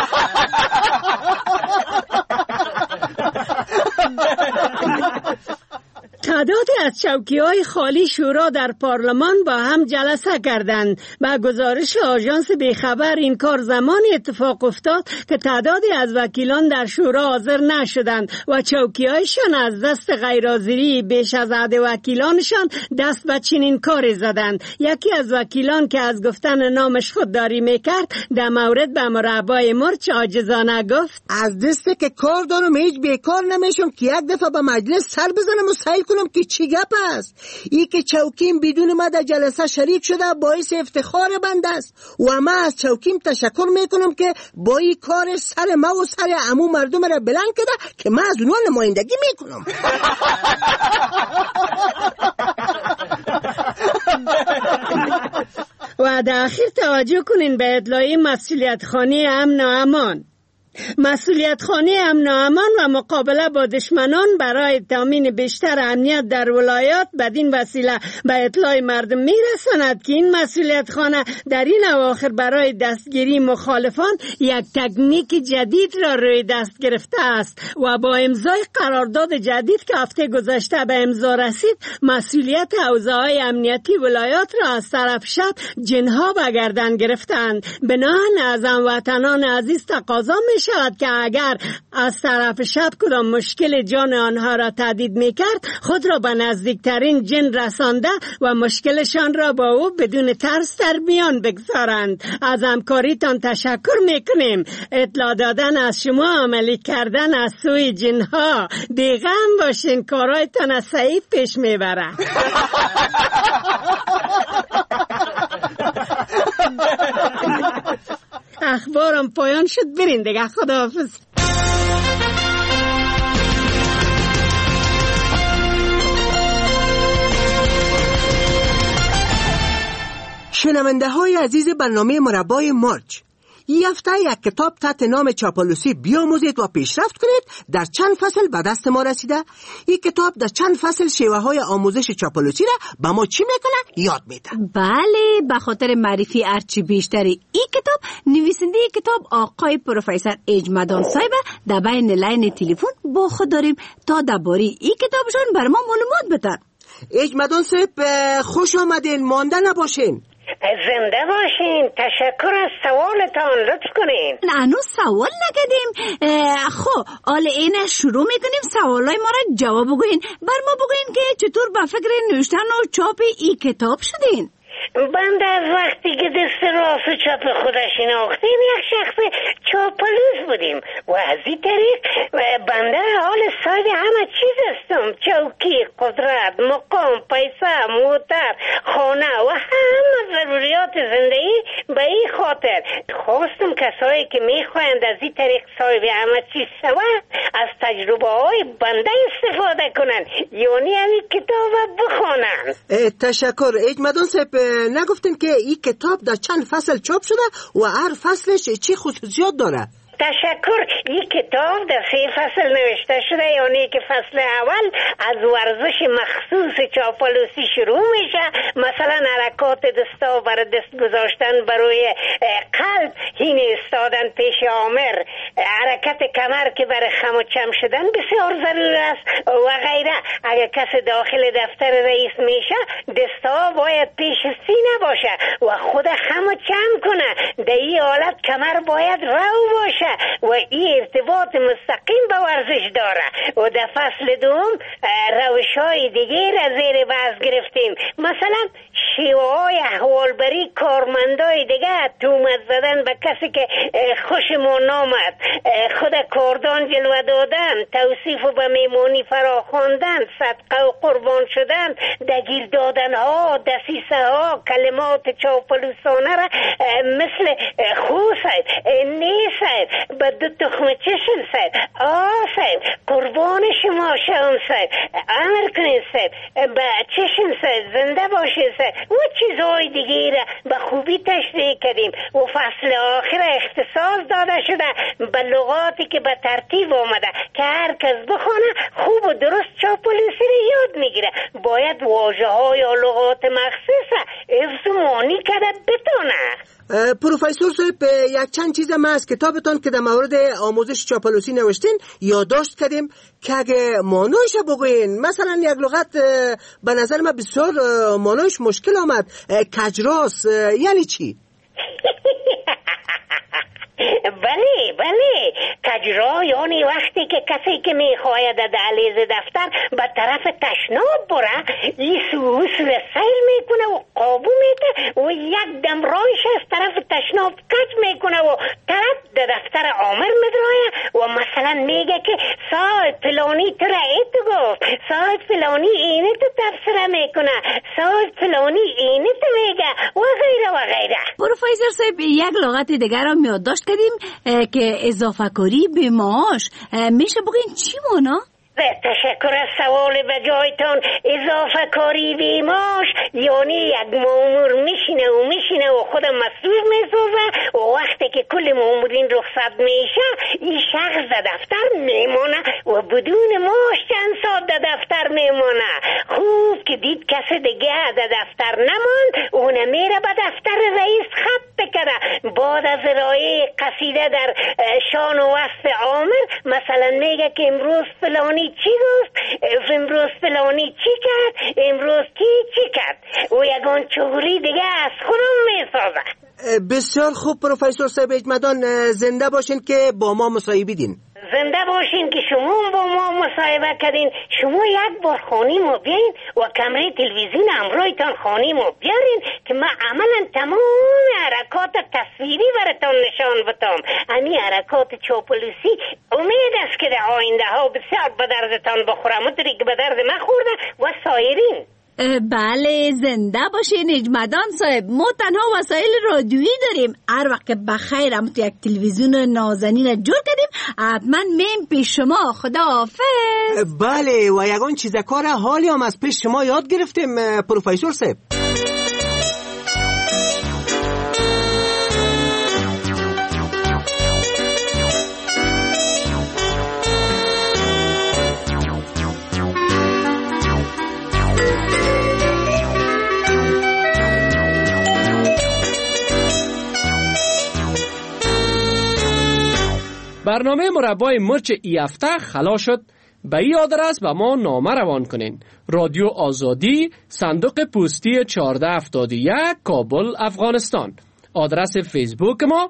تعدادی از چوکی‌های خالی شورا در پارلمان با هم جلسه کردند. با گزارش آژانس بی خبر این کار زمانی اتفاق افتاد که تعدادی از وکیلان در شورا حاضر نشدند و چوکی‌هایشان از دست غیرحاضری بیش از عدد وکیلانشان دست به چنین کاری زدند. یکی از وکیلان که از گفتن نامش خودداری میکرد در مورد به مربای مرج عاجزانه گفت: از دسته که کار دارم هیچ بیکار نمیشم که یک دفعه به مجلس سر بزنم و سعی کنم که چی گپ است. ای که چوکیم بدون ما در جلسه شریک شده باعث افتخار بنده است و من از چوکیم تشکر میکنم که با این کار سر ما و سر عمو مردم را بلند کرده که من از اونها نمایندگی میکنم. و در اخیر توجه کنین به اطلاعی مسئولیت خانه امن و امان. مسئولیت خانه امن و امان و مقابله با دشمنان برای تامین بیشتر امنیت در ولایات بدین وسیله به اطلاع مردم میرساند که این مسئولیت خانه در این اواخر برای دستگیری مخالفان یک تکنیک جدید را روی دست گرفته است و با امضای قرارداد جدید که هفته گذشته به امضا رسید مسئولیت حوزه‌های امنیتی ولایات را از طرف شب جنها به گردن گرفتند. بناهن از هموطنان عزیز تقاضا می شود که اگر از طرف شب کدام مشکل جان آنها را تهدید میکرد خود را به نزدیکترین جن رسانده و مشکلشان را با او بدون ترس در میان بگذارند. از همکاریتان تشکر میکنیم. اطلاع دادن از شما عملی کردن از سوی جنها. دیگه هم باشین کارایتان از صحیح پیش میبره. اخبارم پایان شد، برین دیگه. خداحافظ. شنونده های عزیز برنامه مربای مرج، این هفته یک کتاب تحت نام چاپلوسی بیاموزید و پیشرفت کنید در چند فصل به دست ما رسیده. این کتاب در چند فصل شیوه های آموزش چاپلوسی را به ما چی میکنه یاد میده. بله، به خاطر معرفی ارچی بیشتری این کتاب، نویسنده کتاب آقای پروفسور اجمدان صاحب در بین لین تلفن با خود داریم تا درباره این کتابشان بر ما معلومات بدن. اجمدان صاحب خوش آمدین، مانده نباشین. زنده باشین. تشکر از سوالتان، لطف کنین. هنوز سوال نکردیم. خب حالا اینه شروع میکنیم، سوالای ما را جواب بگوین. بر ما بگوین که چطور به فکر نوشتن و چاپ این کتاب شدین. بنده از وقتی که دست راست و چپ خودش شناختیم یک شخص چاپلوس بودیم و از این طریق بنده حال صاحب همه چیز هستم. چوکی، قدرت، مقام، پیسه، موتر، خانه و همه ضروریات زندگی. به این خاطر خواستم کسایی که میخواهند از این طریق صاحب همه چیز شوند از تجربه های بنده استفاده کنند، یعنی همین کتاب بخوانند. تشکر. اجمدان صاحب نگفتین که این کتاب در چند فصل چاپ شده و هر فصلش چی خصوصیات داره؟ تشکر. این کتاب در 3 فصل نوشته شده، یعنی که فصل اول از ورزش مخصوص چاپلوسی شروع میشه، مثلا حرکات دستا برای دست گذاشتن برای قلب، این استادن پیش آمر، حرکت کمر که برای خم و چم شدن بسیار ضرور است و غیره. اگر کس داخل دفتر رئیس میشه دستا باید پیش سینه باشه و خود خم و چم کنه. در این حالت کمر باید رو باشه و این ارتباط مستقیم به ورزش داره. و در فصل دوم روش‌های دیگه را زیر بحث گرفتیم، مثلا شیوه‌های احوالبری کارمندای دیگه، تومت زدن به کسی که خوشمون نامد، خود کاردان جلوه دادن، توصیف و به میمونی فراخواندن، صدقه و قربان شدن، دگیر دادن ها، دسیسه ها، کلمات چاپلوسانه را مثل خو سید، نی سید، به 2 تخم چشم سید، سید، قربان شما شوم سید، امر کنید سید، به چشم سید، زنده باشید سید و چیزهای دیگه را به خوبی تشریح کردیم. و فصل آخر اختصاص داده شده به لغاتی که به ترتیب آمده که هر کس بخونه خوب و درست چاپلوسی را یاد میگیره. باید واژه های یا لغات مخصوصه حفظ و معنی کرده بتونه. پروفسور صاحب یک چند چیز ما از کتابتان که در مورد آموزش چاپلوسی نوشتین یادداشت کردیم که اگه مانوش بگوین. مثلا یک لغت به نظر من بسیار مانوش مشکل آمد، کجراس، یعنی چی؟ بله کجرا یعنی وقتی که کسی که میخواید در دهلیز دفتر به طرف تشناب بره، این سوسو سیر میکنه و قابو میده و یک دم رایش از طرف تشناب کج میکنه و طرف در دفتر آمر میدرایه و مثلا میگه که صاحب فلانی تو را ایتو گفت، صاحب فلانی اینه تو تفسیره میکنه، صاحب فلانی اینه تو میگه و غیره و غیره. پروفسور صاحب یک لغت دیگر را یادداشت کردیم که اضافه کاری به معاش، میشه بگین چی مانا؟ تشکر از سوال به جایتان. اضافه کاری به معاش یعنی یک مامور میشینه و خود مسئول میسازه و وقتی که کل مامورین رخصت میشه این شخص در دفتر میمانه و بدون معاش چند ساعت در دفتر میمانه. خوب که دید کسی دیگه در دفتر نماند، اون میره به دفتر رئیس خط بکنه. بعد از ارائه قصیده در شان و وصف آمر مثلا میگه که امروز فلانی چی گفت، امروز فلانی چی کرد، امروز چی کرد و یگان چغوری دیگه از خودم میسازه. بسیار خوب پروفسور صاحب اجمدان، زنده باشین که با ما مصاحبه دین. زنده باشین که شما با ما مصاحبه کردین. شما یک بار خانه ما بیاین و کمره تلویزیون همراهتان خانه ما بیارین که ما عملا تمام حرکات تصویری براتان نشان بدم. همین حرکات چاپلوسی امید است که در آینده ها بسیار به دردتان بخوره، مدری که به درد من خورده و سایرین. بله زنده باشین اجمدان صاحب. ما تنها وسایل رادیویی داریم، هر وقت که بخیر هم تو یک تلویزیون نازنین جور کردیم حتما میم پیش شما. خدا حافظ. بله و یگان چیز کار حالی هم از پیش شما یاد گرفتیم پروفسور صاحب. برنامه مربای مرچ ای هفته خلا شد. به این آدرس به ما نامه روان کنین. رادیو آزادی، صندوق پستی 1471 کابل افغانستان. آدرس فیسبوک ما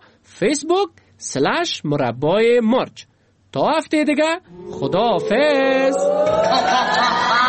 facebook/مربای مرچ. تا هفته دیگه خدا حافظ.